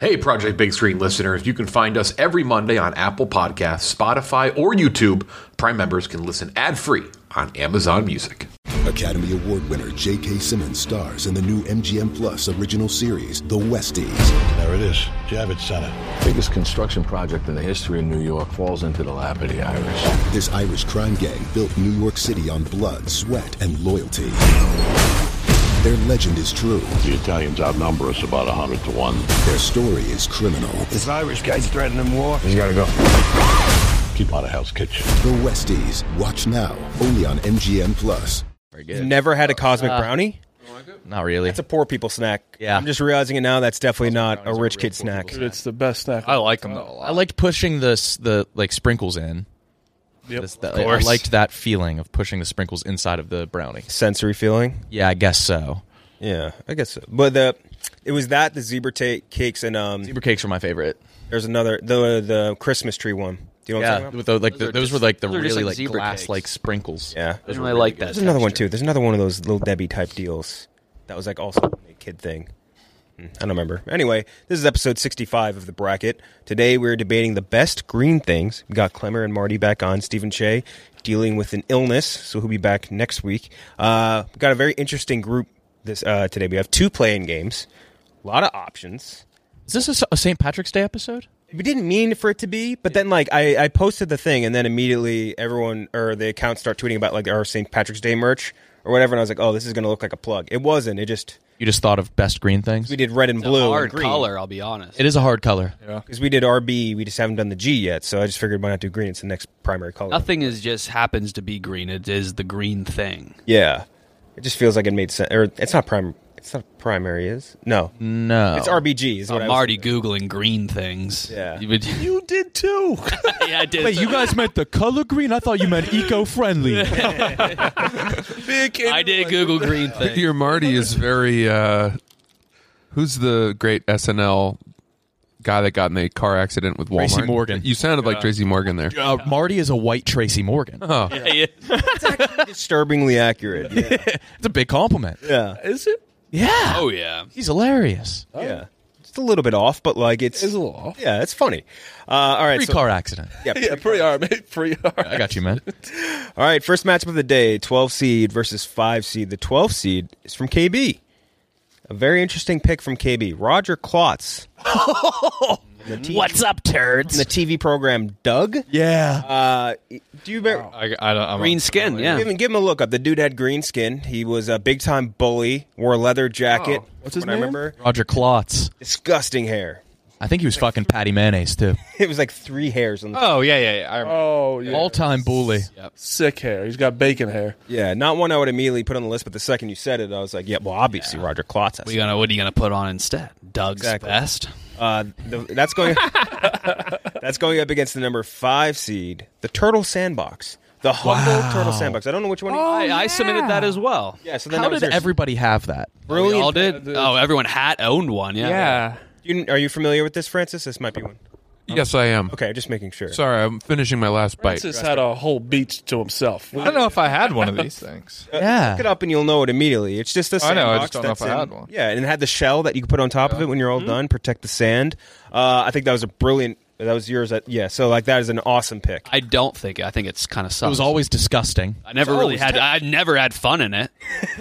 Hey, Project Big Screen listeners, you can find us every Monday on Apple Podcasts, Spotify, or YouTube. Prime members can listen ad-free on Amazon Music. Academy Award winner J.K. Simmons stars in the new MGM Plus original series, The Westies. There it is, Javits Center. Biggest construction project in the history of New York falls into the lap of the Irish. This Irish crime gang built New York City on blood, sweat, and loyalty. Their legend is true. The Italians outnumber us about 100 to 1. Their story is criminal. This Irish guy's threatening war. He's gotta go. Keep out of Hell's Kitchen. The Westies. Watch now, only on MGM Plus. Very good. You've never had a cosmic brownie? Not really. That's a poor people snack. Yeah. I'm just realizing it now. That's definitely not a rich kid snack. Dude, it's the best snack. I like them though a lot. I liked pushing the like sprinkles in. Yep. I liked that feeling of pushing the sprinkles inside of the brownie. Sensory feeling? Yeah, I guess so. Yeah, I guess so. But it was the zebra cakes and Zebra cakes were my favorite. there's another the Christmas tree one. Do you know what I'm talking about? With those were like the really like zebra glass cakes. like sprinkles. Yeah. I really like that. There's another one too. There's another one of those Little Debbie type deals. That was like also a kid thing. I don't remember. Anyway, this is episode 65 of The Bracket. Today we're debating the best green things. We got Clemmer and Marty back on. Stephen Che dealing with an illness, so he'll be back next week. We got a very interesting group today. We have 2 play-in games. A lot of options. Is this a St. Patrick's Day episode? We didn't mean for it to be, but then like I posted the thing, and then immediately everyone or the accounts start tweeting about like our St. Patrick's Day merch or whatever, and I was like, oh, this is going to look like a plug. It wasn't. You just thought of best green things? We did red and blue. Hard and green. color, I'll be honest. It is a hard color. Because we did RB, we just haven't done the G yet, so I just figured why not do green? It's the next primary color. Nothing is just happens to be green. It is the green thing. Yeah. It just feels like it made sense. Or it's not primary, is? No. No. It's RBG, is what I I'm was already Googling green things. Yeah. You did too. Yeah, I did. Wait, you guys meant the color green? I thought you meant eco-friendly. I did Google green things. Your Marty is very. Who's the great SNL guy that got in a car accident with Walmart? Tracy Morgan. You sounded like Tracy Morgan there. Marty is a white Tracy Morgan. Oh, Yeah. It's actually disturbingly accurate. Yeah. It's a big compliment. Yeah. Is it? Yeah. Oh, yeah. He's hilarious. Yeah. It's a little bit off, but like it's a little off. Yeah, it's funny. All right. Car accident. Yeah, Yeah, pretty hard, mate. Pretty hard. I got you, man. All right, first matchup of the day, 12 seed versus 5 seed. The 12 seed is from KB. A very interesting pick from KB. Roger Klotz. What's up, turds? In the TV program Doug. Yeah. Do you remember? I'm green skin, yeah. Give him a look up. The dude had green skin. He was a big-time bully, wore a leather jacket. What's his When I name? remember. Roger Klotz. Disgusting hair. I think he was fucking Patty Mayonnaise, too. It was like 3 hairs on the Oh, yeah. I remember. Oh, yeah. All-time bully. Sick hair. He's got bacon hair. Yeah, not one I would immediately put on the list, but the second you said it, I was like, yeah, well, obviously Roger Klotz. What are you gonna put on instead? Doug's Exactly. best. That's going that's going up against the number 5 seed, the Turtle Sandbox. The Humble Turtle Sandbox. I don't know which one. I submitted that as well. Yeah, so then How that was did yours. everybody have that? We all did. Oh, everyone owned one. Yeah. Are you familiar with this, Francis? This might be one. yes, I am. Okay, just making sure. Sorry, I'm finishing my last bite. Francis had a whole beach to himself. I don't know if I had one of these things. Yeah. Look it up and you'll know it immediately. It's just a I sandbox. know, I just don't know that's if I in- had one. Yeah, and it had the shell that you could put on top of it when you're all done, protect the sand. I think that was a brilliant. That was yours. So like that is an awesome pick. I don't think. I think it's kind of sucks. It was always disgusting. I never had fun in it.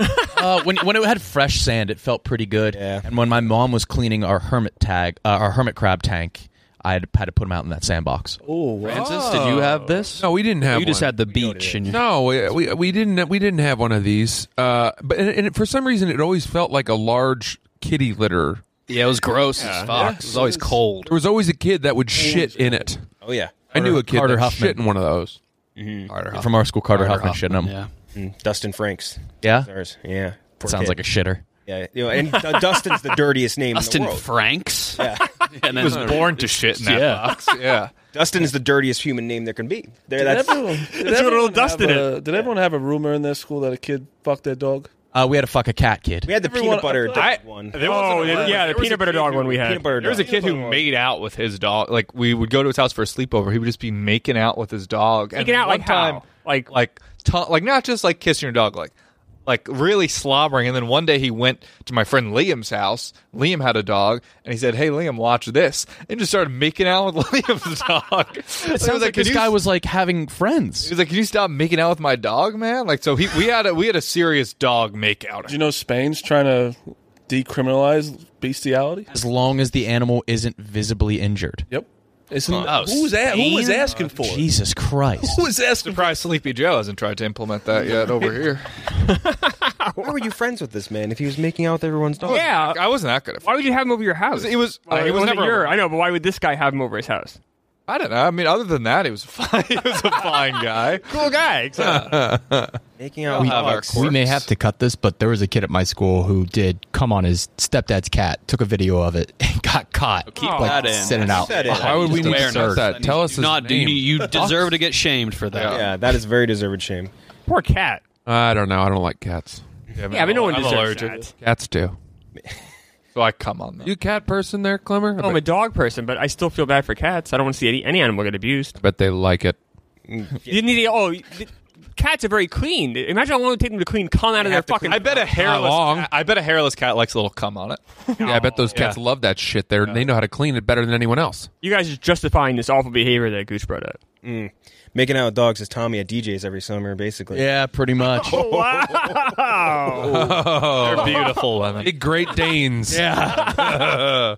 When it had fresh sand, it felt pretty good. Yeah. And when my mom was cleaning our hermit crab tank, I had to put them out in that sandbox. Oh, Francis, did you have this? No, we didn't have. You just one. had the beach. And No, we didn't have one of these. But and for some reason, it always felt like a large kitty litter. yeah, it was gross as fuck. It was always cold. There was always a kid that would shit in it. Oh yeah, I knew a kid Carter that Huffman. shit in one of those. From our school, Carter Huffman shitting them. Yeah. Dustin Franks. Yeah? Ours. Yeah. Poor Sounds kid. like a shitter. Yeah, and Dustin's the dirtiest name Dustin in the world. Franks. Yeah. And He was born to shit in that box. Yeah. Dustin is the dirtiest human name there can be. There, that's Did everyone have a rumor in their school that a kid fucked their dog? We had to fuck a cat kid. we had the Everyone- peanut butter I- one. the peanut butter dog one we had. Peanut butter There was a dog. kid who made out with his dog. Like, we would go to his house for a sleepover. He would just be making out with his dog. Making out one like time, how? Like like not just like kissing your dog, like like really slobbering. And then one day he went to my friend Liam's house. Liam had a dog, and he said, "Hey, Liam, watch this," and just started making out with Liam's dog. It sounds like this guy was like having friends. He was like, "Can you stop making out with my dog, man?" Like, so we had a serious dog makeout. Do you know Spain's trying to decriminalize bestiality? As long as the animal isn't visibly injured. Yep. Who was asking for it? Jesus Christ. Who was asking? Surprised Sleepy Joe hasn't tried to implement that yet over here. Why were you friends with this man if he was making out with everyone's dog? Yeah. I wasn't that good at Why would you have him over your house? He was wasn't never. I know, but why would this guy have him over his house? I don't know. I mean, other than that, he was fine. He was a fine guy. Cool guy. Making out with dogs. We may have to cut this, but there was a kid at my school who did come on his stepdad's cat, took a video of it, and got caught. Keep that in. Sitting out. Why would we need to cut that? Tell us his name. You deserve to get shamed for that. Yeah, that is very deserved shame. Poor cat. I don't know. I don't like cats. Yeah, I mean, no one I'm deserves allergic. that. Cats do. So I come on them. You a cat person there, Clemmer? I'm a dog person, but I still feel bad for cats. I don't want to see any animal get abused. bet they like it. You need cats are very clean. Imagine how long it would take them to clean cum out of their fucking. I bet a hairless. long? I bet a hairless cat likes a little cum on it. Yeah, I bet those cats love that shit. They know how to clean it better than anyone else. You guys are justifying this awful behavior that Goose brought up. Making out with dogs is Tommy at DJ's every summer, basically. Yeah, pretty much. Wow. They're beautiful women. Big Great Danes. Yeah.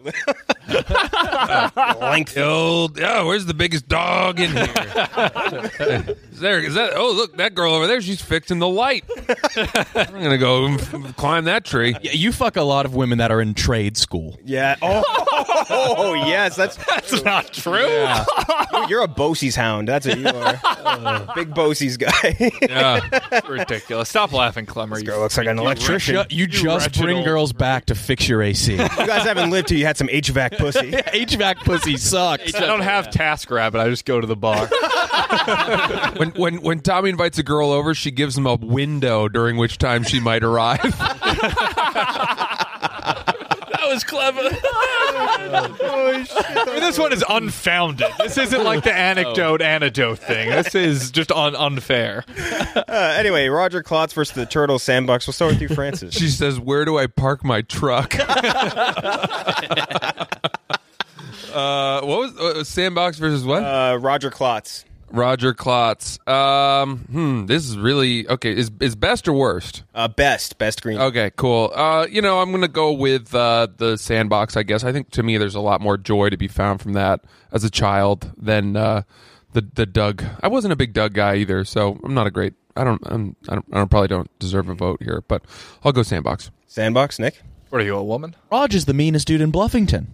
Length. Where's the biggest dog in here? Is that? Oh, look, that girl over there. She's fixing the light. I'm gonna go climb that tree. Yeah, you fuck a lot of women that are in trade school. Yeah. Oh, yes. That's not true. Yeah. You're a Bosie's hound. That's what you are. Big Bosie's guy. Yeah, ridiculous. Stop laughing, Clemmer. This girl looks like an electrician. You just bring girls back to fix your AC. You guys haven't lived till you had some HVAC pussy. HVAC pussy sucks. I don't have TaskRabbit. I just go to the bar. When Tommy invites a girl over, she gives him a window during which time she might arrive. That was clever. I mean, this one is unfounded. This isn't like the anecdote thing. This is just unfair. Anyway, Roger Klotz versus the Turtle Sandbox. We'll start with you, Francis. She says, "Where do I park my truck?" What was Sandbox versus what? Roger Klotz. Roger Klotz. This is really okay. Is best or worst? Best green. Okay, cool. I'm gonna go with the Sandbox. I guess. I think to me, there's a lot more joy to be found from that as a child than the Doug. I wasn't a big Doug guy either, so I'm not a great. I probably don't deserve a vote here, but I'll go Sandbox. Sandbox, Nick. What are you, a woman? Roger's the meanest dude in Bluffington.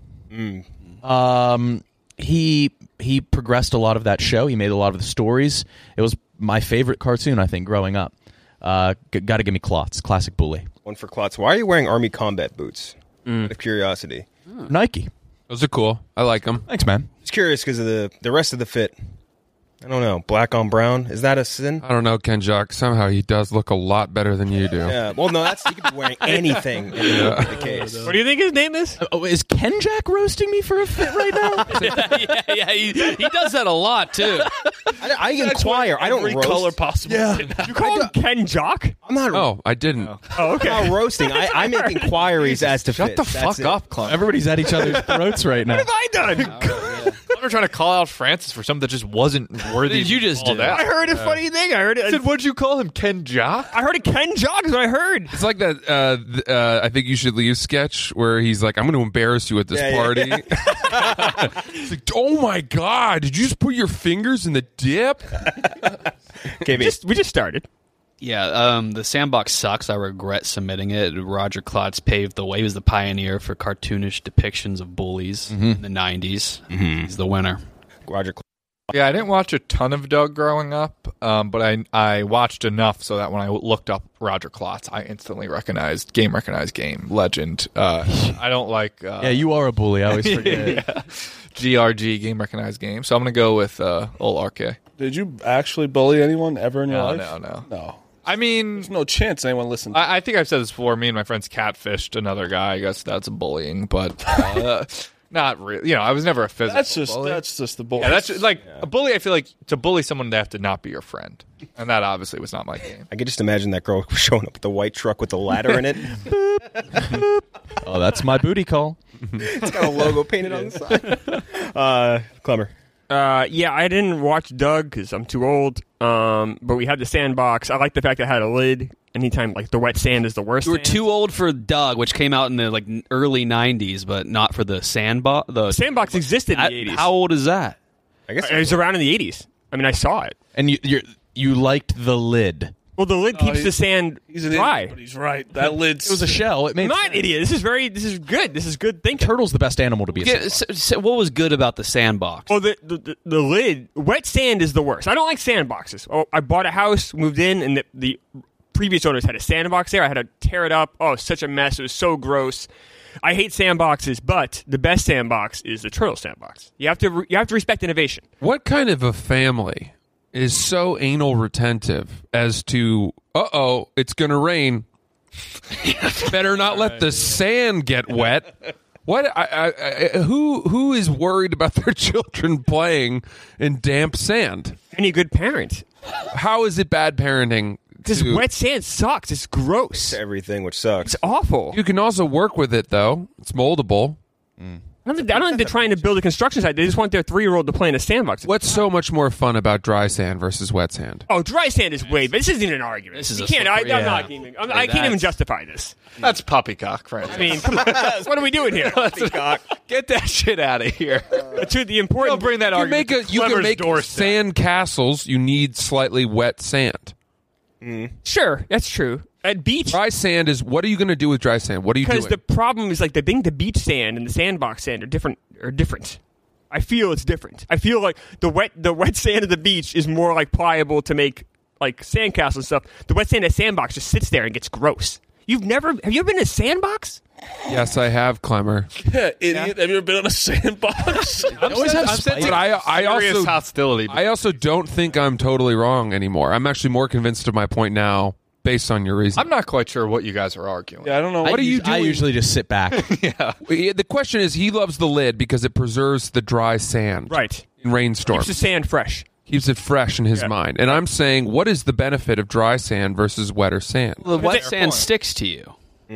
He progressed a lot of that show. He made a lot of the stories. It was my favorite cartoon, I think, growing up. Got to give me Klotz, classic bully. One for Klotz. Why are you wearing Army combat boots? Out of curiosity. Nike. Those are cool. I like them. Thanks, man. Just curious because of the rest of the fit. I don't know. Black on brown. Is that a sin? I don't know, Ken Jock. Somehow he does look a lot better than you do. Yeah. Well, no, he could be wearing anything in the case. What do you think his name is? Is Ken Jack roasting me for a fit right now? yeah, he does that a lot too. I inquire. I don't roast. Color possible. Yeah. You call him Ken Jock? I'm not. Oh, I didn't. Oh, okay. I'm not roasting. I make inquiries as to Shut fit. the That's fuck it. up, Clemmer. Everybody's at each other's throats right now. What have I done? I'm trying to call out Francis for something that just wasn't worthy. Did you just do? I heard a funny thing. I heard it. I said, what'd you call him, Ken Jock? I heard a Ken Jock is what I heard. It's like that. I think you should leave sketch where he's like, "I'm going to embarrass you at this party." It's like, oh my god, did you just put your fingers in the dip? Okay, We just started. Yeah, the Sandbox sucks. I regret submitting it. Roger Klotz paved the way. He was the pioneer for cartoonish depictions of bullies in the 90s. He's the winner. Roger Klotz. Yeah, I didn't watch a ton of Doug growing up, but I watched enough so that when I looked up Roger Klotz, I instantly recognized game, legend. I don't like... Yeah, you are a bully. I always forget. GRG, game, recognized game. So I'm going to go with old RK. Did you actually bully anyone ever in your life? No. I mean... There's no chance anyone listened to I think I've said this before. Me and my friends catfished another guy. I guess that's bullying, but... Not really. I was never a physical bully. That's just the bully. Yeah, that's like a bully. I feel like to bully someone, they have to not be your friend, and that obviously was not my game. I could just imagine that girl showing up with the white truck with the ladder in it. Oh, that's my booty call. It's got a logo painted on the side. Clemmer. Yeah, I didn't watch Doug because I'm too old. But we had the sandbox. I like the fact that it had a lid. Anytime like the wet sand is the worst. You were sand. too old for Doug, which came out in the early '90s, but not for the sandbox. The sandbox existed in the '80s. How old is that? I guess it was around in the '80s. I mean, I saw it. And you liked the lid. Well, the lid keeps the sand dry. Idiot, but he's right. That lid. It was a shell. It made I'm not an idiot. This is good. This is good thinking. Turtle's the best animal to be. What was good about the sandbox? Well, the lid, wet sand is the worst. I don't like sandboxes. Oh, I bought a house, moved in, and the previous owners had a sandbox there. I had to tear it up. Oh, such a mess. It was so gross. I hate sandboxes, but the best sandbox is the turtle sandbox. You have to respect innovation. What kind of a family is so anal retentive as to, it's going to rain. Better not let the sand get wet. What? Who is worried about their children playing in damp sand? Any good parent. How is it bad parenting? Because wet sand sucks. It's gross. It's everything, which sucks. It's awful. You can also work with it, though. It's moldable. I don't think they're trying to build a construction site. They just want their 3-year-old to play in a sandbox. What's so much more fun about dry sand versus wet sand? Oh, dry sand is way, but this isn't an argument. This is you a can't. slippery- I'm not even. I can't even justify this. That's poppycock, Francis. I mean, come on. What are we doing here? Get that shit out of here. To the important. Don't bring that argument. You can make doorstep. sand castles. You need slightly wet sand. Sure, that's true. At beach, Dry sand is. What are you going to do with dry sand? What are you doing? because the problem is like the beach sand and the sandbox sand are different. I feel it's different. I feel like the wet sand of the beach is more like pliable to make like sandcastles and stuff. The wet sand at sandbox just sits there and gets gross. Have you ever been in a sandbox? Yes, I have, Clemmer. Yeah, idiot. Have you ever been on a sandbox? But I also hostility. I also don't think I'm totally wrong anymore. I'm actually more convinced of my point now, based on your reason. I'm not quite sure what you guys are arguing. Yeah, I don't know. What are you doing? I usually just sit back. Yeah. The question is, he loves the lid because it preserves the dry sand. Right. In rainstorms. Keeps the sand fresh. Keeps it fresh in his mind. And I'm saying, what is the benefit of dry sand versus wetter sand? The wet sand sticks to you.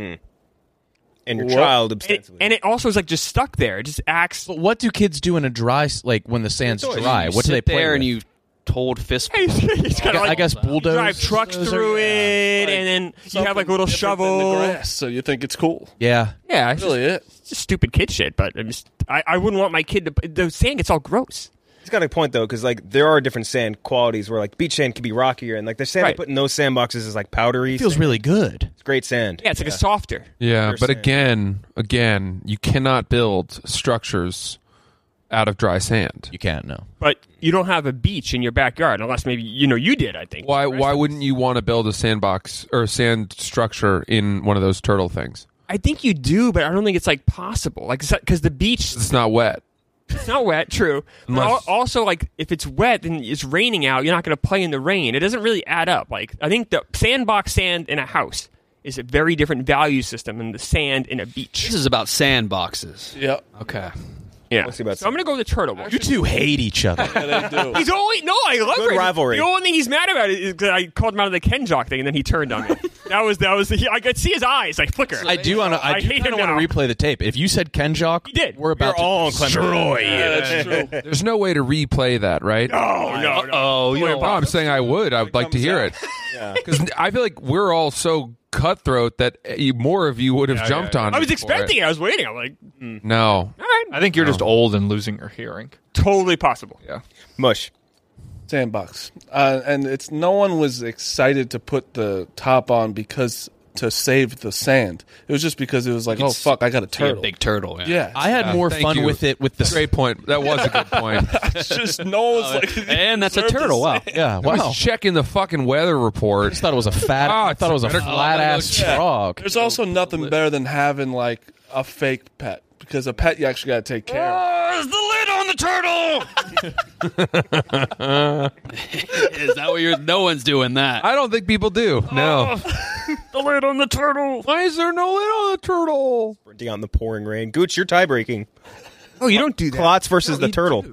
And your child ostensibly. And it also is like just stuck there. It just acts. But what do kids do in a dry, like when the sand's dry? What do they sit play there with? and you hold fist. He's got I guess bulldoze. drive trucks through it, and then you have like a little shovel. In the grass, so you think it's cool. Yeah. Yeah, That's really it. It's just stupid kid shit. But I wouldn't want my kid to. The sand gets all gross. He's got a point though, because like there are different sand qualities where like beach sand can be rockier, and like the sand they put in those sandboxes is like powdery. It feels really good. It's great sand. Yeah, it's like a softer. Yeah, Pure but sand. again, you cannot build structures out of dry sand. You can't, no. But you don't have a beach in your backyard unless maybe you did. I think. Why wouldn't you want to build a sandbox or a sand structure in one of those turtle things? I think you do, but I don't think it's like possible. Like because the beach, It's not wet. it's not wet. True. But also, like if it's wet and it's raining out, you're not going to play in the rain. It doesn't really add up. Like I think the sandbox sand in a house is a very different value system than the sand in a beach. This is about sandboxes. Yep. Okay. Yeah. Let's see about So I'm going to go with the turtle one. You two hate each other. Yeah, they do. He's only I love Good it. rivalry. The only thing he's mad about is that I called him out of the Ken Jock thing, and then he turned on me. that was I could see his eyes like flicker. I do want to. I hate him want now. to replay the tape. If you said Ken Jock, He did. We're about all to destroy you. Yeah, that's true. There's no way to replay that, right? No. Oh, you No, I'm saying I would. I would like to hear it. Because I feel like we're all so cutthroat that more of you would have jumped on I was me for expecting it. it. I was waiting. I'm like, No. all right. I think you're just old and losing your hearing. Totally possible. Yeah. Mush. Sandbox. And it's no one was excited to put the top on because to save the sand. It was just because it was like, oh fuck, I got a turtle. Big turtle. Yeah. I had more Thank fun you. with it with the. Great point. That was a good point. It's just no one was like, And that's a turtle. Wow. Yeah. I was Wow. checking the fucking weather I report. just thought it was a fat. Oh, I thought it was a better- flat ass Yeah. frog. There's also nothing better than having like a fake pet because a pet you actually got to take care of. There's the lid on the turtle. Is that what you're? No one's doing that. I don't think people do. No. The lid on the turtle. Why is there no lid on the turtle? Sprinting out in the pouring rain. Gooch, you're tie breaking. Oh, you don't do that. Klotz versus the turtle.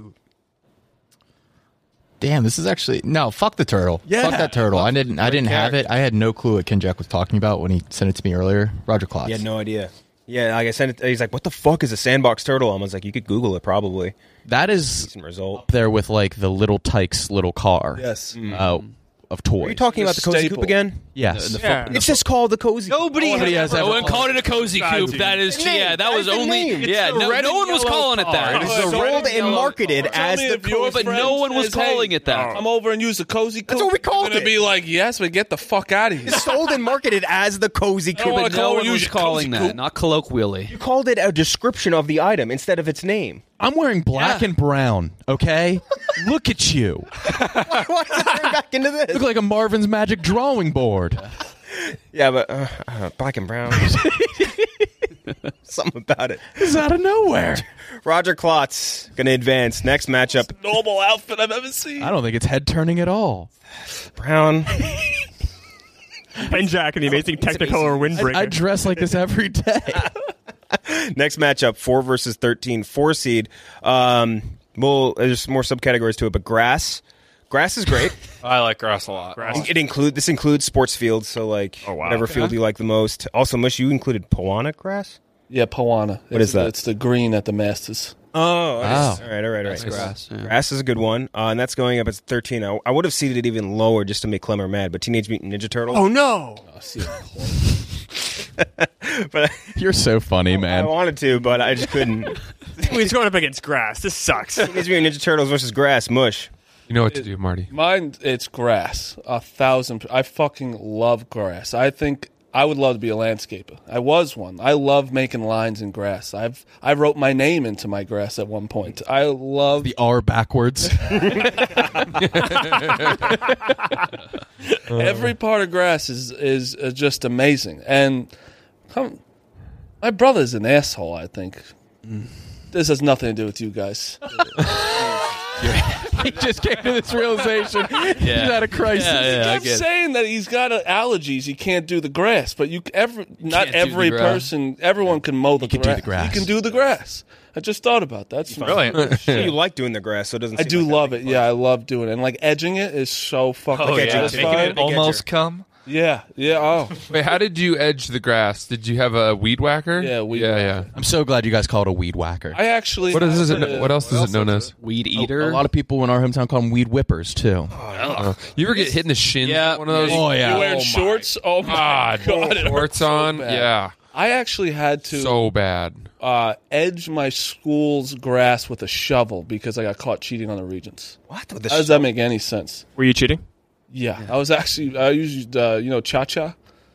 Damn, this is actually fuck the turtle. Yeah. Fuck that turtle. I didn't have it. I had no clue what Ken Jack was talking about when he sent it to me earlier. Roger Klotz. He had no idea. Yeah, like I sent it. He's like, "What the fuck is a sandbox turtle?" I was like, "You could Google it, probably." That is Decent result. up there with like the Little Tykes little car. Yes. Of toys. Are you talking about the Cozy staple. Coop again? Yes. It's just called the Cozy. Nobody has ever one called it a cozy coop. That is, that was only. Yeah, no one was calling it that. Sold and marketed as the Cozy. But no one was calling it that. Come over and use the Cozy Coop. That's what we called They're gonna it. be like, yes, but get the fuck out of here. It's sold and marketed as the Cozy Coop. wanna But call No it one was use calling Cozy that, Coop. not colloquially. you called it a description of the item instead of its name. I'm wearing black and brown, okay? Look at you. Why is it turn back into this? Look like a Marvin's Magic drawing board. Yeah, but black and brown. Something about it. It's out of nowhere. Roger Klotz going to advance. Next matchup, Normal outfit I've ever seen. I don't think it's head turning at all. Brown. Ken Jack and the Amazing Technicolor Windbreaker. I dress like this every day. Next matchup, 4 versus 13, 4 seed. Well, there's more subcategories to it, but grass. Grass is great. I like grass a lot. This includes sports fields, so like whatever field you like the most. Also, Mush, you included Poana grass? Yeah, Poana. What is that? It's the green at the Masters. Oh, Wow. all right. That's grass. Yeah. Grass is a good one, and that's going up at 13. I would have seeded it even lower just to make Clemmer mad, but Teenage Mutant Ninja Turtles. Oh no! But You're so funny, I man. wanted to, but I just couldn't. He's going up against grass. This sucks. Teenage Mutant Ninja Turtles versus grass. Mush. You know what to do, Marty. Mine, it's grass. 1,000. I fucking love grass. I think I would love to be a landscaper. I was one. I love making lines in grass. I wrote my name into my grass at one point. I love The R backwards. every part of grass is just amazing. And my brother's an asshole, I think. This has nothing to do with you guys. He just came to this realization. He's at a crisis. Yeah, He kept saying that he's got allergies. He can't do the grass, but not every person. Everyone can mow the grass. do the grass. He can do the grass. I just thought about that. That's Brilliant. You like doing the grass, so it doesn't. I seem do like love that it. Yeah, I love doing it. And like edging it is so fucking satisfying. Making it Big almost edger. come. Yeah. Oh, Wait, how did you edge the grass? Did you have a weed whacker? Yeah, weed Yeah. I'm so glad you guys call it a weed whacker. I actually. What else is it known as? Weed A eater. lot of people in our hometown call them weed whippers, too. You ever get hit in the shin? Yeah. One of those. Oh, yeah. You're wearing shorts. Oh my god! it Shorts hurt so on. bad. Yeah. I actually had to So bad. edge my school's grass with a shovel because I got caught cheating on the Regents. What? How does that make any sense? Were you cheating? Yeah, I used cha-cha.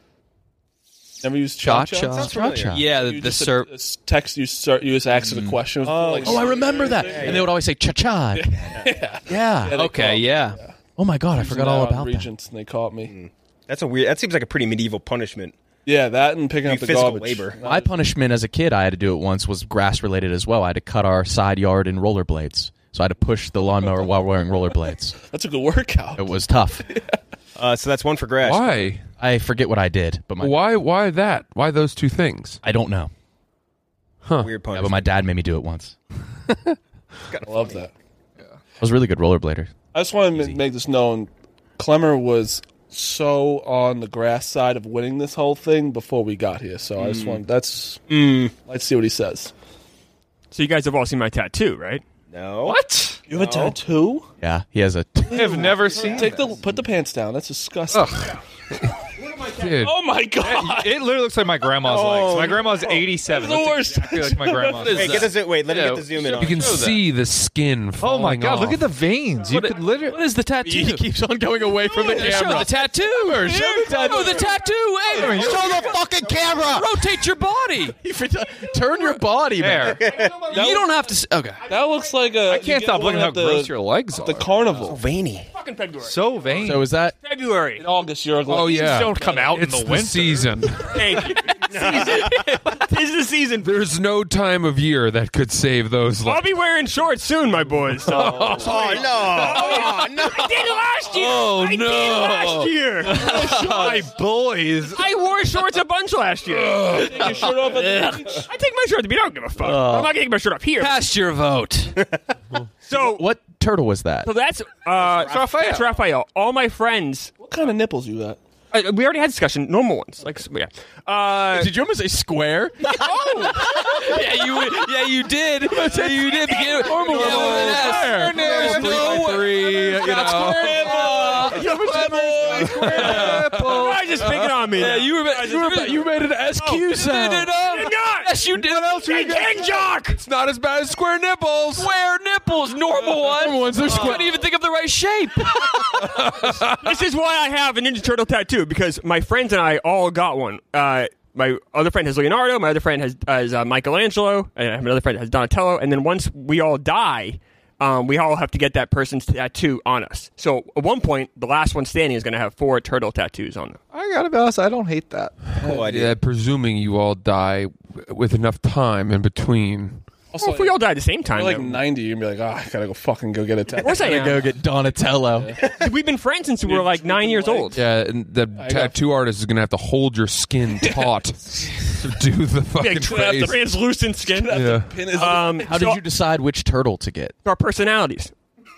Never used cha-cha? Cha-cha. Yeah, You the just syrup. text, you just answer the question. Oh, I remember that. And they would always say cha-cha. Yeah. Okay, yeah. Oh, my God. I forgot all about that. Regents, and they caught me. That's a weird. That seems like a pretty medieval punishment. Yeah, that and picking up the Physical garbage. labor. My punishment as a kid, I had to do it once, was grass-related as well. I had to cut our side yard in rollerblades. So I had to push the lawnmower while wearing rollerblades. That's a good workout. It was tough. So that's one for grass. Why? I forget what I did, but Why that? Why those two things? I don't know. Weird Yeah, punishment. but my dad made me do it once. I love that. I was a really good rollerblader. I just want to make this known. Clemmer was so on the grass side of winning this whole thing before we got here. So I just want let's see what he says. So you guys have all seen my tattoo, right? No. What? You have a tattoo? Yeah, he has a... I have never seen. Put the pants down. That's disgusting. Dude. Oh my god! It literally looks like my grandma's legs. My grandma's 87. It's the Looks worst. exactly like my grandma's. Wait, get this. Wait, let me get the zoom in on You can it. see the skin Oh falling my god! off. Look at the veins. You could literally. What is the tattoo? He keeps on going away from the Show camera. the tattoo. Show the tattoo. Hey, Show the fucking camera! rotate your body. Turn your body, man. There. You don't have to. Okay. That looks like a. I can't stop looking how gross your legs are. The carnival. Veiny. Fucking February. So vain. So is that... February. In August, you're Oh yeah, don't come out it's in the the winter. season. Thank you. Tis the season. There's no time of year that could save those. I'll be wearing shorts soon, my boys. So. no! I did it last year. Oh, I did it last year. My boys. I wore shorts a bunch last year. Take your shirt off at the beach. I take my shirt off. I don't give a fuck. I'm not getting my shirt off here. Cast your vote. So What turtle was that? So that's Raphael. That's Raphael. All my friends. What kind of nipples you got? We already had discussion. Normal ones, like yeah. Did you almost say square? yeah, you did. Yeah, you did. Normal Yeah, Why just picking on me? Yeah, you made an SQ sound. Did not. Yes, you did. What else Hey, King Jock. It's not as bad as square nipples. Square nipples, normal ones. Normal ones, they're square. Couldn't even think of the right shape. This is why I have a Ninja Turtle tattoo, because my friends and I all got one. My other friend has Leonardo. My other friend has Michelangelo. And I have another friend that has Donatello. And then once we all die, we all have to get that person's tattoo on us. So at one point, the last one standing is going to have 4 turtle tattoos on them. I gotta be honest, I don't hate that. Cool idea. Yeah, presuming you all die with enough time in between. Also, Well, if we all die at the same time, you're like then- 90, you'd be like, I gotta go fucking go get a tattoo. Of course I am. Go get Donatello. We've been friends since we were like 9 years old. Yeah, and the tattoo artist is going to have to hold your skin taut to do the fucking Like the face. translucent skin. Yeah. Pin is How did you decide which turtle to get? Our personalities.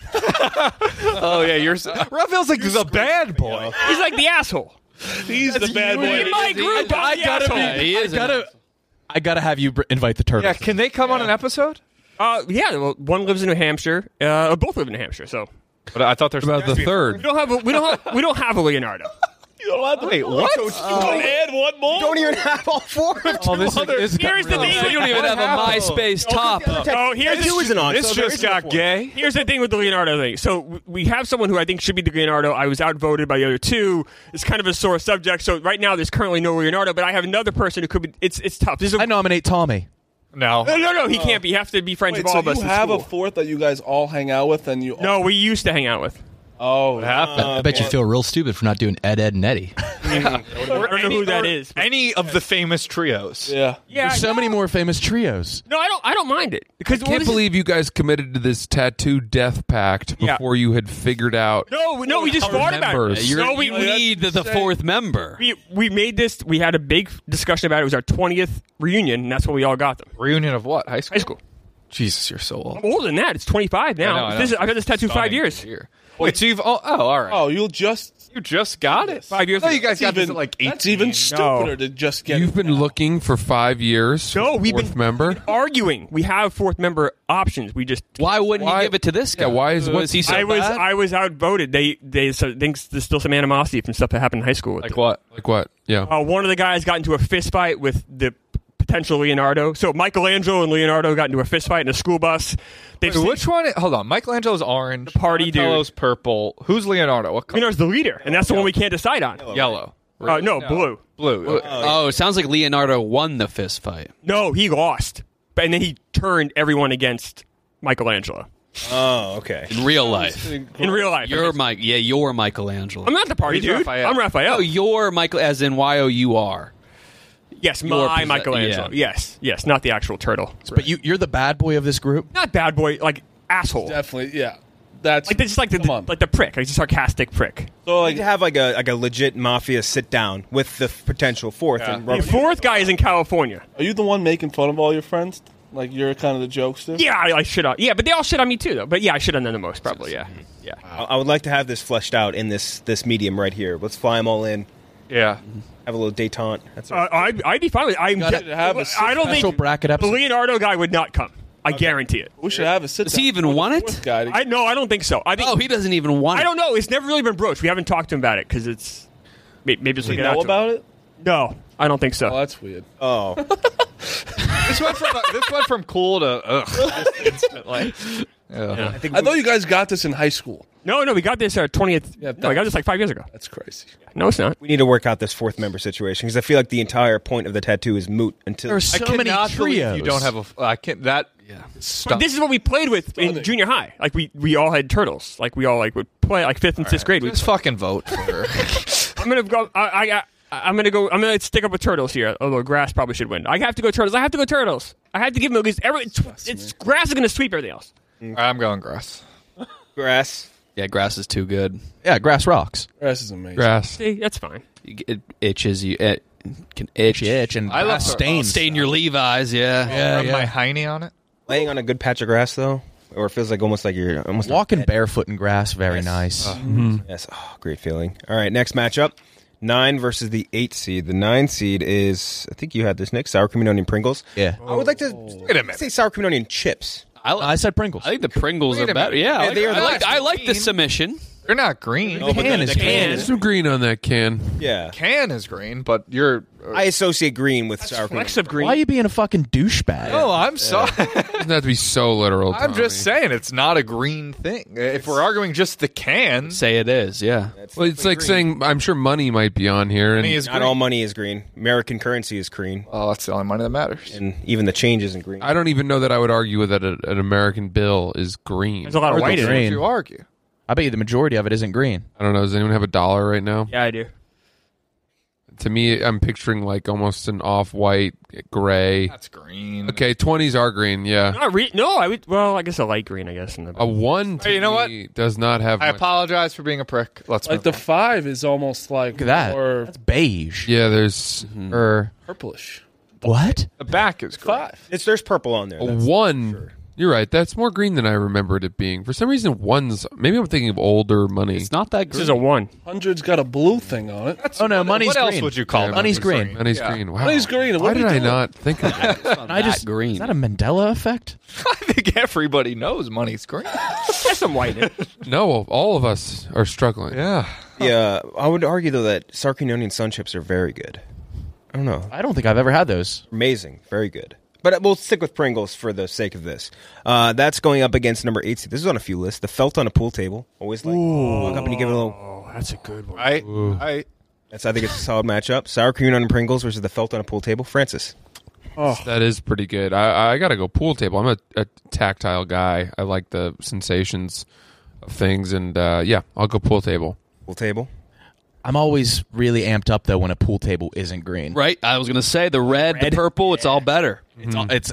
Oh yeah, Raphael's like the bad boy. He's like the asshole. he's the bad boy. In my group, I'm the asshole. He is. I gotta have you invite the turtle. Yeah, can they come on an episode? Yeah, well, one lives in New Hampshire. Both live in New Hampshire. So But I thought there's About the we third. don't have a Leonardo. You don't have to Wait, what? add one more. Don't even have all 4 of Oh, this is Here's the thing. You don't even have a MySpace top. Oh, here's Tattoo isn't on. This so there just isn't a got 4th. gay. Here's the thing with the Leonardo thing. So we have someone who I think should be the Leonardo. I was outvoted by the other 2. It's kind of a sore subject. So right now there's currently no Leonardo, but I have another person who could be. It's tough. This is I nominate Tommy. No. no. He can't be. You have to be friends Wait, with all so of us. you in have a school. 4th that you guys all hang out with, and you No, we used to hang out with. what happened? I bet you feel real stupid for not doing Ed, and Eddie. I don't know who that is. but- Any of the famous trios. Yeah. Yeah, There's so many more famous trios. No, I don't mind it because I can't believe you guys committed to this tattoo death pact Yeah. before you had figured out. No, we just thought about it. members. No, You need the 4th member. we made this. We had a big discussion about it. It was our 20th reunion, and that's when we all got them. Reunion of what? High school? High school. Jesus, you're so old. I'm older than that. It's 25 now. I know. I've had this tattoo 5 years. Wait, so you've all right. Oh, you just got it. 5 years Oh, ago. you guys got this even at like 18. That's even stupider to just get. You've been looking for 5 years. No, for we've fourth been member. arguing. We have 4th member options. We just. Why wouldn't Why- you give it to this guy? Yeah, why is- Was he so I was bad? I was outvoted. They so think there's still some animosity from stuff that happened in high school. Like what? Like what? Yeah. One of the guys got into a fist fight with the potential Leonardo. So Michelangelo and Leonardo got into a fist fight in a school bus. They've Wait, seen- which one? Hold on. Michelangelo's orange. The party dude. Donatello's purple. Who's Leonardo? What color? Leonardo's the leader, and that's the one we can't decide on. Yellow. No, blue. Blue. Oh, it sounds like Leonardo won the fist fight. No, he lost, and then he turned everyone against Michelangelo Oh, okay. In real life. in real life. You're Michelangelo. I'm not the party He's dude. Raphael. I'm Raphael. Oh, you're Michael, as in Y-O-U-R. Yes, Your my Michelangelo. yeah. Yes, not the actual turtle. But you're the bad boy of this group? Not bad boy, like asshole. Definitely, yeah. That's Like just like the prick, like the sarcastic prick. so Like to have like a legit mafia sit down with the potential 4th. And The 4th guy is in California. Are you the one making fun of all your friends? Like you're kind of the jokester? Yeah, I shit on. Yeah, but they all shit on me too, though. But yeah, I shit on them the most, probably. Yeah. I would like to have this fleshed out in this medium right here. Let's fly them all in. Yeah. Have a little detente. That's I'd be fine with it. I don't Special think bracket the episode. Leonardo guy would not come. I guarantee it. We should have a sit. Does he even want it? I don't think so. I think. Oh, he doesn't even want it. I don't know. It's never really been broached. We haven't talked to him about it because it's maybe it's Does he looking out know to him. about it? No, I don't think so. Oh, that's weird. Oh. This went from cool to ugh. Instantly. Yeah. I thought you guys got this in high school. No, we got this 20th. Yeah, no, we got this like 5 years ago. That's crazy. No, it's not. We need to work out this 4th member situation because I feel like the entire point of the tattoo is moot until There's so many cannot believe trios. You don't have a. I can't. That. Yeah. But this is what we played with in junior high. Like we all had turtles. Like we all would play like 5th and 6th grade. Just fucking vote for her. I'm gonna go. I'm gonna stick up with turtles here. Although grass probably should win. I have to go turtles. I have to give them because it's grass is gonna sweep everything else. I'm going grass. Grass. Yeah, grass is too good. Yeah, grass rocks. Grass is amazing. Grass. See, that's fine. It itches you. It can itch. And I love stains. Stain your Levi's. Yeah. Rub my hiney on it. Laying on a good patch of grass though, or it feels like almost like you're almost Walking barefoot in grass, very nice. Yes, great feeling. All right, next matchup: 9 versus the 8 seed. The 9 seed is, I think you had this, Nick, sour cream and onion Pringles. Yeah. I would like to Wait a minute. say sour cream and onion chips. I said Pringles. I think the Pringles Wait are a better. minute. Yeah, Yeah, they are the last I like the submission. They're not green. No, but can the is can There's some green on that can. Yeah, Can is green, but you're. I associate green with sour cream. Flecks of green. Why are you being a fucking douchebag? No, I'm sorry. Doesn't have to be so literal. I'm Tommy. just saying it's not a green thing. If we're arguing just the can, Say it is. Yeah. Well, it's like saying I'm sure money might be on here, and money is Not green. all money is green. American currency is green, Oh, that's the only money that matters. and even the change isn't green. I don't even know that I would argue that an American bill is green. There's a lot of Or white in would it. green. you argue? I bet you the majority of it isn't green. I don't know. Does anyone have a dollar right now? Yeah, I do. To me, I'm picturing like almost an off-white gray. That's green. Okay, 20s are green. Yeah, Not no, I would. Well, I guess a light green. I guess. In the a 1 to Hey, you know me does not have. I much- apologize for being a prick. Let's Like move the on. 5 is almost like Look at that. more That's beige. Yeah, there's Or purplish. what? The back is green. 5. There's purple on there. a That's- 1. You're right. That's more green than I remembered it being. For some reason, 1's. Maybe I'm thinking of older money. It's not that This green. is a 1. 100's got a blue thing on it. Oh no, money's What green. else would you call Yeah, that? money's green. Money's Yeah. green. Wow. Money's green. Why What are did we I doing? not think of that? It's not I that just green. Is that a Mandela effect? I think everybody knows money's green. There's some white in it. No, all of us are struggling. Yeah. Yeah, I would argue though that sour cream and onion sun chips are very good. I don't know, I don't think I've ever had those. amazing, very good. But we'll stick with Pringles for the sake of this. That's going up against number 8 seed. This is on a few lists. The felt on a pool table. Always like walk up and you give it a little. Oh, that's a good one. I I think it's a solid matchup. Sour cream and onion Pringles versus the felt on a pool table. Francis. That is pretty good. I got to go pool table. I'm a tactile guy. I like the sensations of things, and yeah, I'll go pool table. Pool table. I'm always really amped up though when a pool table isn't green. Right. I was gonna say the red, the purple. It's all better. It's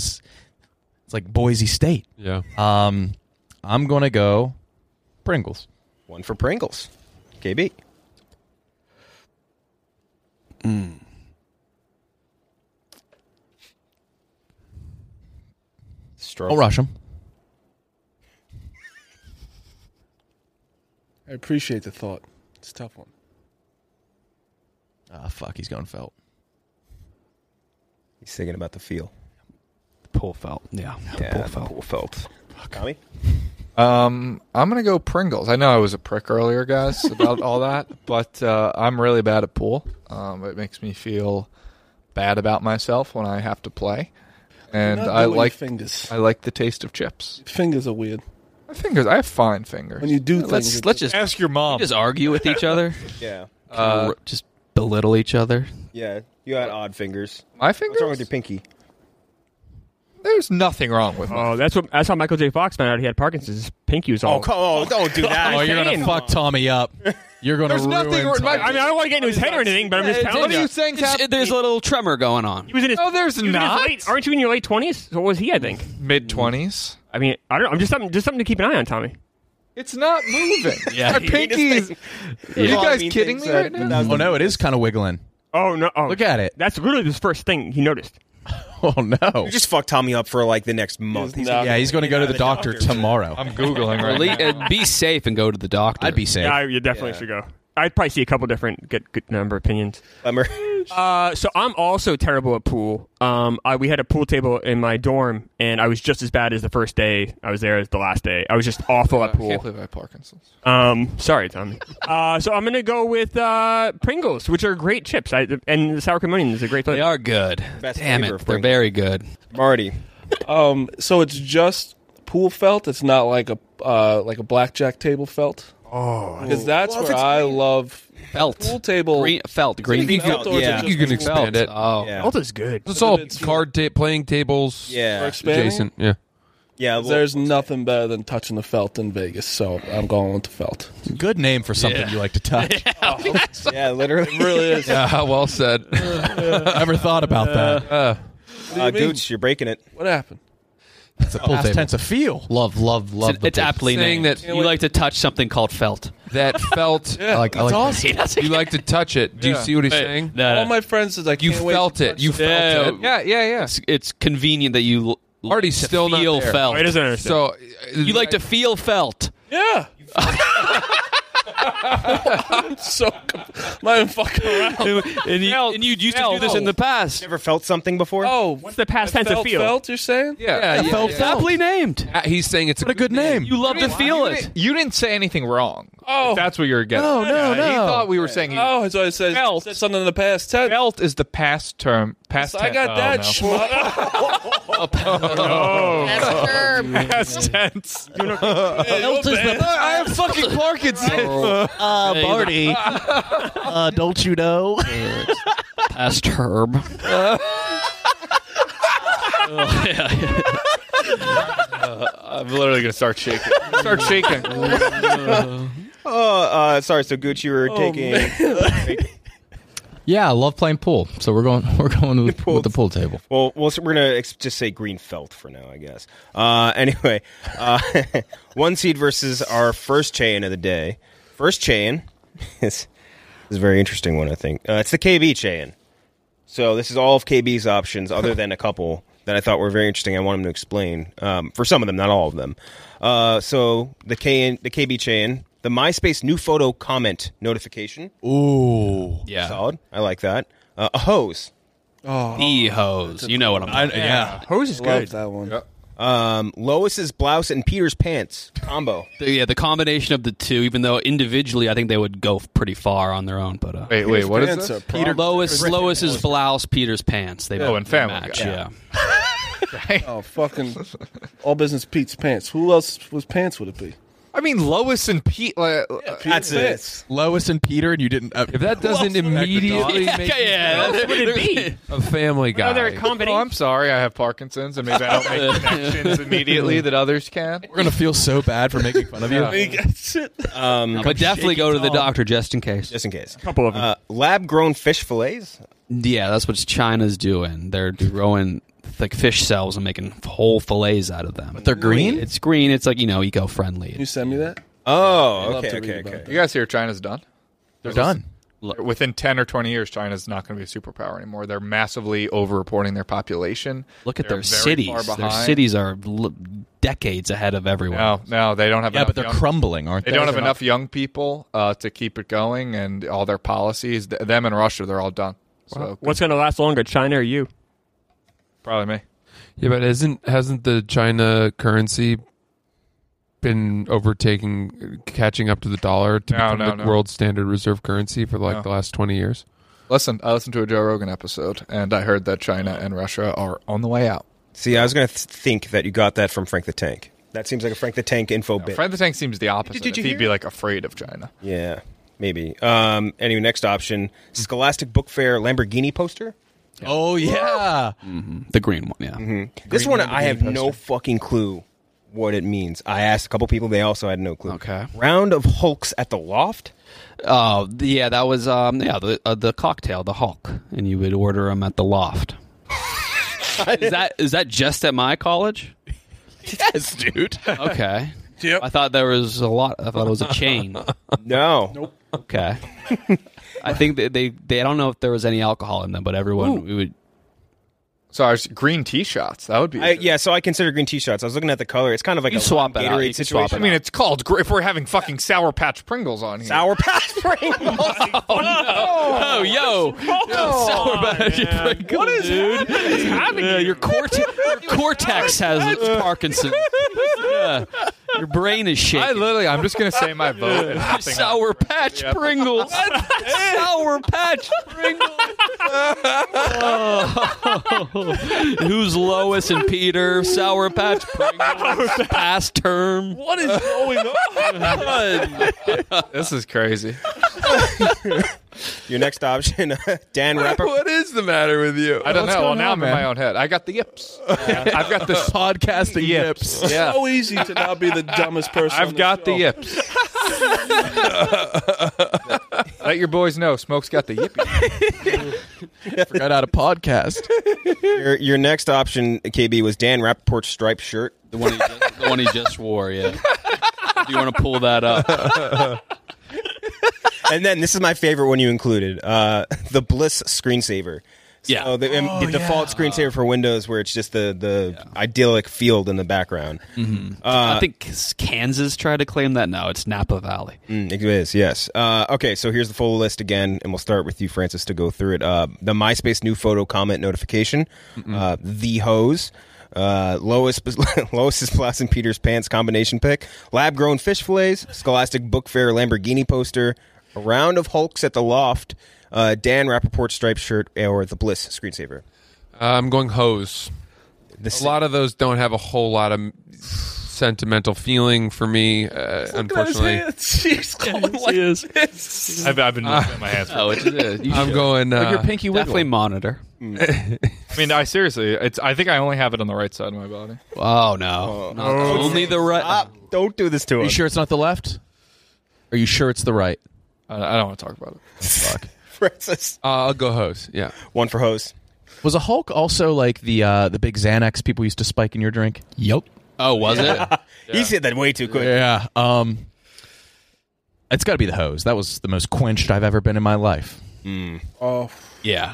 like Boise State. Yeah. I'm gonna go Pringles. One for Pringles. KB. Don't rush them. I appreciate the thought. It's a tough one. Ah, fuck, he's going felt. He's thinking about the feel. Pool felt. Yeah. Yeah, pool felt. Tommy? I'm gonna go Pringles. I know I was a prick earlier, guys, about all that, but I'm really bad at pool. It makes me feel bad about myself when I have to play, and Not I doing like fingers. I like the taste of chips. Fingers are weird. My fingers, I have fine fingers. When you do Let's things, let's just Ask your mom. just argue with each other. Yeah. Just belittle each other. Yeah, you had odd fingers. My fingers. What's wrong with your pinky? There's nothing wrong with mine. Oh, that's how Michael J. Fox found out he had Parkinson's. His pinky was all. Don't do that. Oh, you're gonna saying. fuck Tommy up. You're gonna There's ruin nothing. Tommy. I mean, I don't want to get into his head or anything, but I'm just telling What you. are you saying? There's a little tremor going on. He was in his. No, there's he was in his not. aren't you in your late 20s? What was he? I think. Mid-20s. I mean, I don't know. I'm just something to keep an eye on, Tommy. It's not moving. Yeah. My pinky's. Are you guys kidding me right now? Oh no, it is kind of wiggling. Oh no! Oh, Look at it. That's literally his first thing he noticed. Oh no. You just fuck Tommy up for like the next month. Yeah, he's going to go to the doctor tomorrow. I'm Googling right now. Be safe and go to the doctor. I'd be safe. Yeah, you definitely should go. I'd probably see a couple different, get good number of opinions. So I'm also terrible at pool. We had a pool table in my dorm, and I was just as bad as the first day I was there as the last day. I was just awful at I pool. can't believe I have Parkinson's. Sorry, Tommy. So I'm gonna go with Pringles, which are great chips. And the sour cream onion is a great flavor. They are good. Best Damn flavor it, of they're Pringles. very good. Marty. So it's just pool felt. It's not like a blackjack table felt. Oh, Because that's where I love Felt. pool table. Green, felt. Green. Green felt, or is it yeah. just You can pool expand felt? it. Oh. Yeah. Felt is good. It's all it's- card playing tables. Or Yeah. expanding? Adjacent. Yeah. Yeah, There's nothing better than touching the felt in Vegas, so I'm going with the felt. Good name for something you like to touch. Yeah, literally. It really is. Yeah, well said. Never thought about that. Gooch, you're breaking it. What happened? It's a pull Past table. tense of feel. Love. It's aptly Saying named. that- You like to touch something called felt. That felt. I like You like to touch it. Do you see what he's saying? All my friends is like, You felt it. You felt it. Yeah. It's convenient that you Artie's to still not feel there. felt. Oh, he doesn't understand. So You like to feel felt. Yeah. I'm not even fucking around. And you used to do this in the past. Ever felt something before? Oh, What's the past tense of felt, feel? felt, you're saying? yeah, It's aptly named. He's saying it's What a good name. You love to feel it. You didn't say anything wrong. Oh. If that's what you're getting. No, no, He no. thought we were saying Oh, so I said, Felt. said something in the past tense. felt is the past term. Past I got that schmuck. Past tense. Felt is the I have fucking Parkinson's. Marty. Don't you know? past herb. I'm literally gonna start shaking. Start shaking. Sorry. So Gooch, you were taking. Yeah, I love playing pool. So we're going with the pool table. Well, we're gonna just say green felt for now, I guess. Anyway, one seed versus our first chain of the day. First chain is a very interesting one, I think. It's the KB chain. So this is all of KB's options, other than a couple that I thought were very interesting. I want him to explain for some of them, not all of them. So the KB chain, the MySpace new photo comment notification. Ooh. Yeah. Solid. I like that. A hose. The hose. You know what I'm talking about. Yeah. Hose is Love good. that one. Yep. Lois's blouse and Peter's pants combo. The combination of the two, even though individually I think they would go pretty far on their own. But Wait, what is Pants this? are Peter. Lois's blouse, Peter's pants. They Oh, and Family match. Guy. Yeah. Oh, fucking all business Pete's pants. Who else was pants would it be? I mean, Lois and Pete. That's it. Lois and Peter, and you didn't. If that doesn't immediately make What would it be? a Family Guy. Are there a combination? Oh, I'm sorry. I have Parkinson's, and maybe I don't make connections immediately that others can. We're gonna feel so bad for making fun of you. That's it. But definitely go to the doctor just in case. Just in case. Couple of them. Lab-grown fish fillets. Yeah, that's what China's doing. They're growing like fish cells and making whole fillets out of them. But they're green? It's green. It's like, eco-friendly. Can you send me that? Oh, love to okay. read about You guys hear China's done? They're done. Within 10 or 20 years, China's not going to be a superpower anymore. They're massively over-reporting their population. Look at They're their very cities. far Their behind. cities are decades ahead of everyone. No, they don't have Yeah, enough but they're young, crumbling, aren't they? They don't have enough young people to keep it going, and all their policies, them and Russia, they're all done. So What's going to last longer, China or you? probably me. Yeah, but hasn't the China currency been catching up to the dollar to become the world standard reserve currency for the last 20 years? Listen, I listened to a Joe Rogan episode, and I heard that China and Russia are on the way out. See, I was going to think that you got that from Frank the Tank. That seems like a Frank the Tank info bit. Frank the Tank seems the opposite. Did you He'd hear be it? like afraid of China. Yeah, maybe. Anyway, next option. Scholastic Book Fair Lamborghini poster. Oh yeah. The green one, yeah. This one, Lamborghini I have no poster. fucking clue what it means. I asked a couple people. They also had no clue. Okay. Round of Hulks at the Loft. Oh, yeah, that was the cocktail, the Hulk, and you would order them at the Loft. Is that just at my college? Yes, dude. Okay. Yep. I thought there was a lot. I thought it was a chain. No. Nope. Okay. I think they I don't know if there was any alcohol in them, but everyone we would. So our green tea shots, that would be. Yeah, so I consider green t-shirts. I was looking at the color. It's kind of like You a swap it out. Gatorade You can swap situation. I mean, it's called. If we're having fucking Sour Patch Pringles on here, Sour Patch Pringles. Oh, yo! Sour Patch Pringles, what is dude? Your cortex has Parkinson's. Yeah. Your brain is shaking. I'm just gonna say my vote. And nothing Sour Patch Pringles. Sour Patch Pringles. Who's Lois and Peter? Sour Patch Pringles. Past term. What is going on? This is crazy. Your next option, Dan Rappaport. What is the matter with you? I don't What's know. Well, going now on, I'm in man? my own head. I got the yips. I've got this Podcasting yips. Yeah. So easy to now be the dumbest person. I've got the yips. Let your boys know. Smoke's got the yippy. Forgot how to podcast. Your next option, KB, was Dan Rappaport's striped shirt. The one he just wore, yeah. Do you want to pull that up? And then this is my favorite one you included, the Bliss screensaver. Yeah. So the default screensaver for Windows, where it's just the idyllic field in the background. I think Kansas tried to claim that. No, it's Napa Valley. It is, yes. Okay, so here's the full list again, and we'll start with you, Francis, to go through it. The MySpace new photo comment notification, the hose, Lois's blouse and Peter's pants combination pick, lab-grown fish fillets, Scholastic Book Fair Lamborghini poster, a round of Hulks at the loft, Dan Rappaport striped shirt, or the Bliss screensaver. I'm going hose. A lot of those don't have a whole lot of sentimental feeling for me, unfortunately. He's going like this. I've been looking at my hands. Oh, I'm going. Like your pinky wiggle. Definitely monitor. I mean, I seriously, I think I only have it on the right side of my body. Oh no, only the right. Don't do this to Are us. you sure it's not the left? Are you sure it's the right? I don't want to talk about it. Fuck. Francis? I'll go hose. Yeah, one for hose. Was a Hulk also like the big Xanax people used to spike in your drink? Yep. Oh, was it? He said that way too quick. Yeah. It's got to be the hose. That was the most quenched I've ever been in my life. Oh, yeah.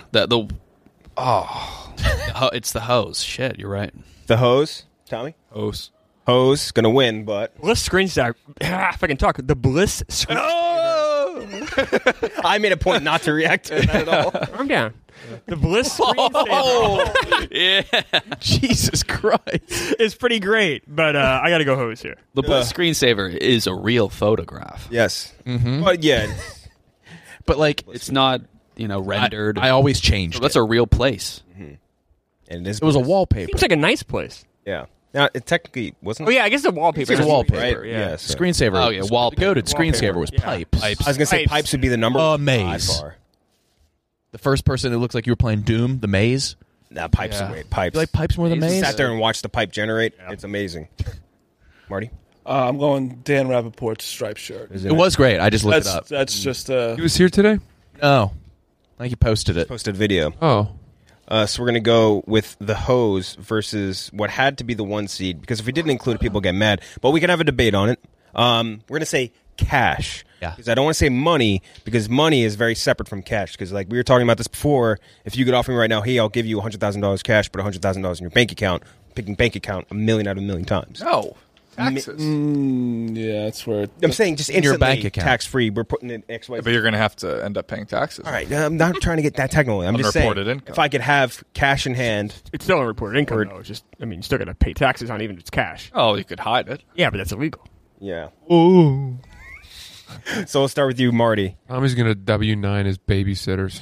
It's the hose. Shit, you're right. The hose, Tommy? Hose. Hose, gonna win, but... Bliss screensaver. If I can talk. The Bliss screensaver. I made a point not to react to that at all. Calm down. The Bliss screensaver. Yeah. Jesus Christ. It's pretty great, but I got to go hose here. The Bliss screensaver is a real photograph. Yes. But yeah. But like... It's not, rendered. I always changed That's a real place. And it was a wallpaper. Seems like a nice place. Yeah. Now, it technically wasn't... Oh, yeah, I guess the wallpaper. It's a wallpaper. Right? Yeah. So. Screensaver. Oh, yeah, wallpaper. The goated screensaver was pipes. I was going to say pipes would be the number one by maze. far. The first person who looked like you were playing Doom, the maze. Nah, pipes are great. Pipes. You like pipes more than maze? Sat there and watched the pipe generate. Yeah. It's amazing. Marty? I'm going Dan Rappaport's striped shirt. It was great. I just looked it up. That's just... He was here today? No. I think he posted it. Posted video. Oh. So we're going to go with the hose versus what had to be the 1 seed, because if we didn't include it, people get mad. But we can have a debate on it. We're going to say cash. Yeah. Because I don't want to say money, because money is very separate from cash. Because like we were talking about this before, if you could offer me right now, hey, I'll give you $100,000 cash, put $100,000 in your bank account, picking bank account a million out of a million times. No. Taxes. yeah, that's where... I'm saying just in your instantly bank account. tax-free. We're putting it X, Y, Z. But you're going to have to end up paying taxes. All right, I'm not trying to get that technical. I'm just saying, Unreported income. if I could have cash in hand... It's still unreported income, though. It's just, I mean, you still got to pay taxes on even if it's cash. Oh, you could hide it. Yeah, but that's illegal. Yeah. Ooh. So we'll start with you, Marty. Tommy's going to W9 as babysitters.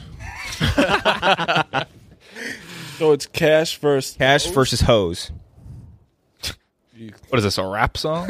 So it's cash versus... Cash versus hose. What is this, a rap song?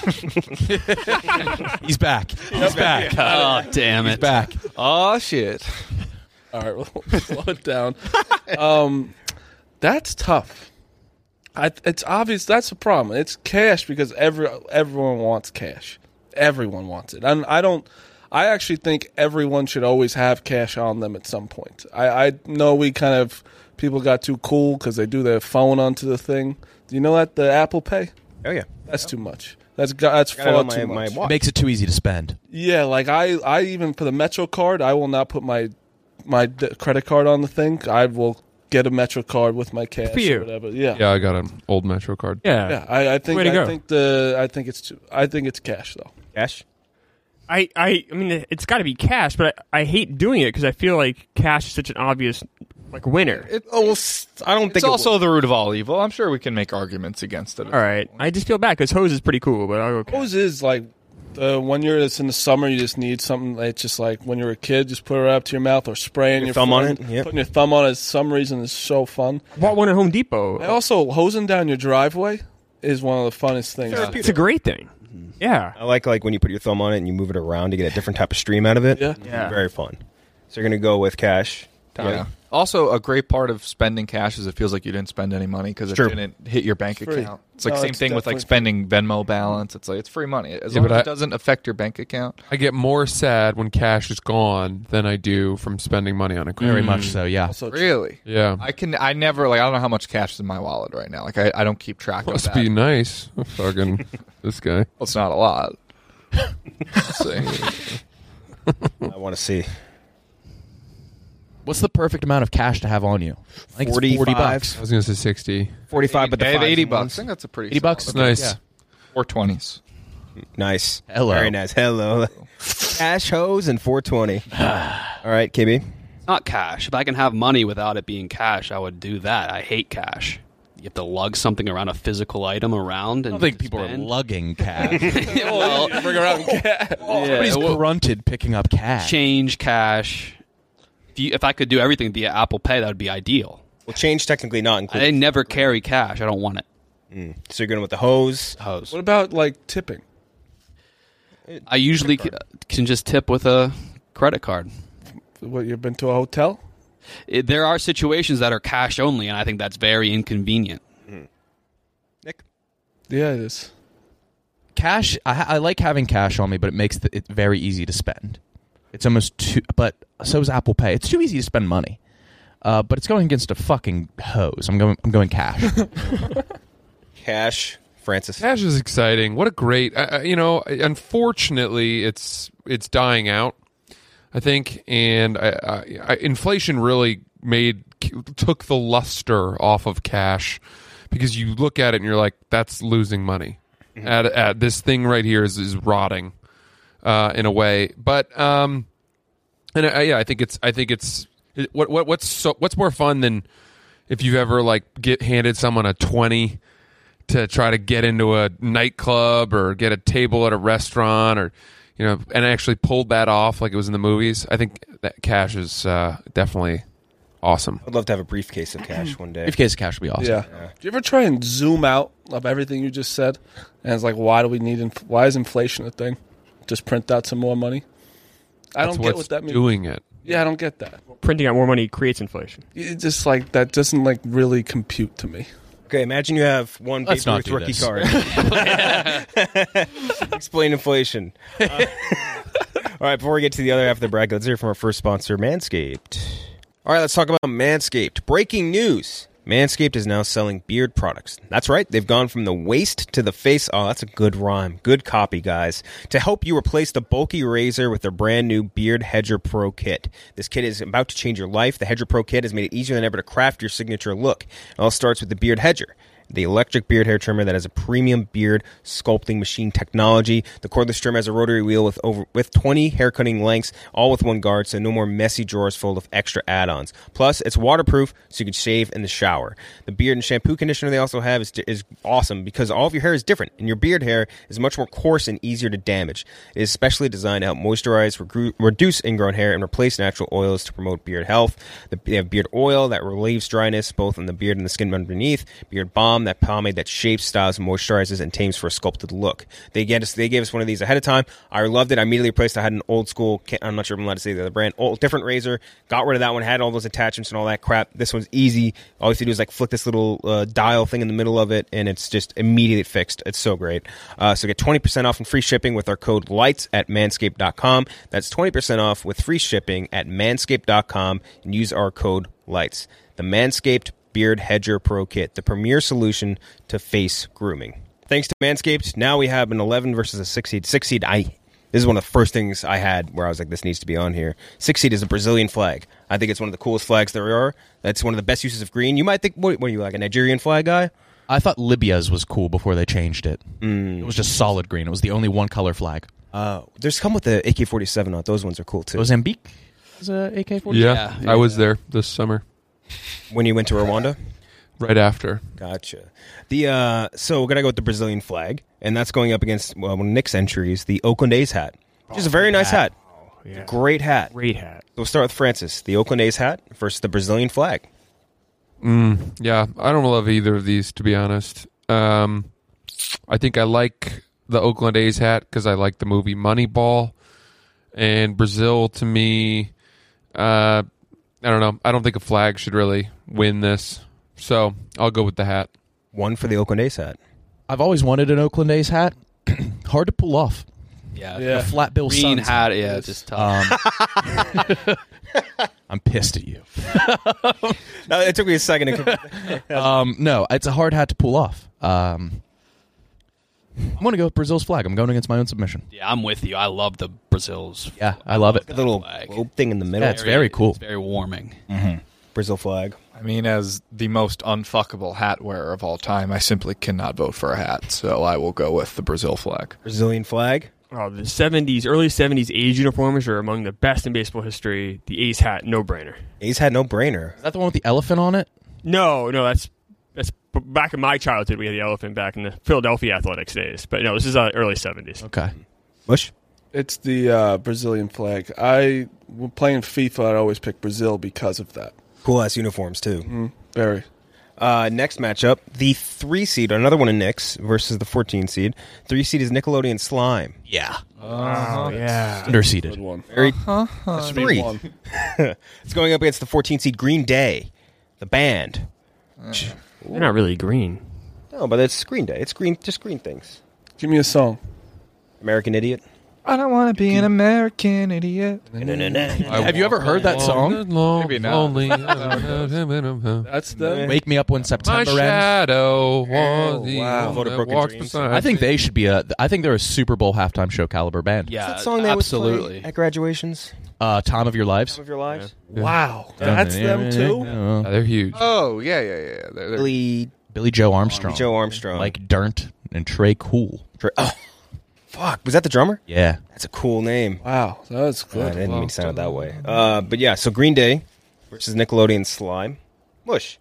He's back. He's back. Oh, damn it. He's back. Oh, shit. All right, we'll slow it down. That's tough. It's obvious that's the problem. It's cash because everyone wants cash. Everyone wants it. And I actually think everyone should always have cash on them at some point. I know people got too cool because they do their phone onto the thing. Do you know that the Apple Pay? Oh yeah, that's too much. That's far too much. It makes it too easy to spend. Yeah, like I even for the Metro card, I will not put my credit card on the thing. I will get a Metro card with my cash for you. Or whatever. Yeah, Yeah, I got an old Metro card. Yeah, I think Way to go. I think it's cash though. Cash. I mean, it's got to be cash, but I hate doing it because I feel like cash is such an obvious winner. I don't think It's also the root of all evil. I'm sure we can make arguments against it. All right, I just feel bad because hose is pretty cool, but I'll go cash. Hose is like when it's in the summer, you just need something. It's just like when you're a kid, just put it up to your mouth or spraying your thumb on friend. it. Yep. Putting your thumb on it, for some reason, is so fun. I bought one at Home Depot. Also, hosing down your driveway is one of the funnest things. It's a great thing. Yeah. I like when you put your thumb on it and you move it around to get a different type of stream out of it. Yeah. Very fun. So you're going to go with cash. Tommy? Yeah. Also, a great part of spending cash is it feels like you didn't spend any money because it True. didn't hit your bank Free. account. It's like No, same it's thing with like definitely spending Venmo balance. It's like it's free money as Yeah, long but as it doesn't affect your bank account. I get more sad when cash is gone than I do from spending money on a credit. Very much so, yeah. Also true. Really? Yeah. I never I don't know how much cash is in my wallet right now. Like I don't keep track of Must that. be nice. Fucking this guy. Well, it's not a lot. Let's see. I want to see. What's the perfect amount of cash to have on you? I think it's 40 bucks. I was going to say 60. 45, but the I have 5s $80. and I ones. think that's a pretty 80 bucks? solid. Nice. Yeah. Or 20s. Nice. Hello. Very nice. Hello. Cash hose and 420. All right, KB. It's not cash. If I can have money without it being cash, I would do that. I hate cash. You have to lug something around, a physical item around. I don't think people are lugging cash. Well, Bring around cash. Somebody's grunted picking up cash. change, cash. If I could do everything via Apple Pay, that would be ideal. Well, change technically not I included. never carry cash. I don't want it. So you're going with the hose. Hose. What about like tipping? I usually can just tip with a credit card. What, you've been to a hotel? There are situations that are cash only, and I think that's very inconvenient. Nick? Yeah, it is. Cash, I like having cash on me, but it makes it very easy to spend. It's almost too, but so is Apple Pay. It's too easy to spend money. But it's going against a fucking hose. I'm going cash. Cash. Francis. Cash is exciting. What a great, unfortunately, it's dying out, I think, and inflation really took the luster off of cash because you look at it and you're like, that's losing money. At this thing right here is rotting in a way, but I think it's what's more fun than if you've ever like handed someone a 20 to try to get into a nightclub or get a table at a restaurant or and actually pulled that off like it was in the movies. I think that cash is definitely awesome. I'd love to have a briefcase of cash one day. Briefcase of cash would be awesome. Yeah. Do you ever try and zoom out of everything you just said? And it's like, why is inflation a thing? Just print out some more money? I That's don't get what's what that means. doing it. Yeah, I don't get that. Printing out more money creates inflation. It's just like that doesn't like really compute to me. Okay, imagine you have one Let's Babe not Ruth do rookie this. card. Explain inflation. All right, before we get to the other half of the bracket, let's hear from our first sponsor, Manscaped. All right, let's talk about Manscaped. Breaking news. Manscaped is now selling beard products. That's right. They've gone from the waist to the face. Oh, that's a good rhyme. Good copy, guys. To help you replace the bulky razor with their brand new Beard Hedger Pro Kit. This kit is about to change your life. The Hedger Pro Kit has made it easier than ever to craft your signature look. It all starts with the Beard Hedger, the electric beard hair trimmer that has a premium beard sculpting machine technology. The cordless trimmer has a rotary wheel with 20 hair cutting lengths, all with one guard, so no more messy drawers full of extra add-ons. Plus, it's waterproof, so you can shave in the shower. The beard and shampoo conditioner they also have is awesome because all of your hair is different, and your beard hair is much more coarse and easier to damage. It is specially designed to help moisturize, reduce ingrown hair, and replace natural oils to promote beard health. They have beard oil that relieves dryness both on the beard and the skin underneath, beard balm, that pomade that shapes, styles, moisturizes, and tames for a sculpted look. They gave us one of these ahead of time. I loved it. I immediately replaced. I had an old school, I'm not sure if I'm allowed to say the other brand, different razor. Got rid of that one, had all those attachments and all that crap. This one's easy. All you have to do is like flick this little dial thing in the middle of it, and it's just immediately fixed. It's so great. So get 20% off and free shipping with our code LIGHTS at manscaped.com. That's 20% off with free shipping at manscaped.com and use our code LIGHTS. The Manscaped Beard Hedger Pro Kit, the premier solution to face grooming. Thanks to Manscaped, now we have an 11 versus a 6 seed. 6 seed, this is one of the first things I had where I was like, this needs to be on here. 6 seed is a Brazilian flag. I think it's one of the coolest flags there are. That's one of the best uses of green. You might think, what are you, like a Nigerian flag guy? I thought Libya's was cool before they changed it. It was just solid green. It was the only one color flag. There's come with the AK-47 on it. Those ones are cool too. Mozambique is a AK-47? Yeah, I was there this summer. When you went to Rwanda? Right after. Gotcha. So we're going to go with the Brazilian flag, and that's going up against one of Nick's entries, the Oakland A's hat, which is a very nice hat. Yeah. Great hat. Great hat. So we'll start with Francis. The Oakland A's hat versus the Brazilian flag. Yeah, I don't love either of these, to be honest. I think I like the Oakland A's hat because I like the movie Moneyball. And Brazil, to me, I don't know. I don't think a flag should really win this. So I'll go with the hat. One for the Oakland A's hat. I've always wanted an Oakland A's hat. Hard to pull off. Yeah, The flat bill green Suns hat. Yeah, it's just tough. I'm pissed at you. No, it took me a second to No, it's a hard hat to pull off. I'm going to go with Brazil's flag. I'm going against my own submission. Yeah, I'm with you. I love the Brazil's. Yeah, I love it. the little globe thing in the middle. Yeah, it's very cool. It's very warming. Brazil flag. I mean, as the most unfuckable hat wearer of all time, I simply cannot vote for a hat, so I will go with the Brazil flag. Brazilian flag. Oh, the early 70s A's uniforms are among the best in baseball history. The A's hat, no-brainer. A's hat, no brainer. Is that the one with the elephant on it? No, that's back in my childhood. We had the elephant back in the Philadelphia Athletics days. But no, this is early 70s. Okay. Bush? It's the Brazilian flag. When playing FIFA, I'd always pick Brazil because of that. Cool-ass uniforms, too. Very. Next matchup, the 3 seed, another one of Nick's versus the 14 seed. 3 seed is Nickelodeon Slime. Yeah. Oh, yeah. Underseeded. Good one. Very That's 3. one. It's going up against the 14 seed Green Day, the band. They're not really green. No, but it's Green Day. It's green, just green things. Give me a song. American Idiot. I don't want to be an American idiot. Have you ever heard that song? Maybe not. That's the. Wake Me Up When My September Ends. shadow was the wow. one that Broken walks Dreams. beside I think me. they should be I think they're a Super Bowl halftime show caliber band. Yeah, That song they always absolutely. play at graduations. Time of Your Lives. Some of your lives. Wow. That's them too? Yeah, they're huge. Oh, yeah. They're- Billy Joe Armstrong. Joe Armstrong. Mike Dirnt and Trey Cool. Oh, fuck. Was that the drummer? Yeah. That's a cool name. Wow. That's I good. didn't mean to sound it that way. But yeah, so Green Day versus Nickelodeon Slime. Mush.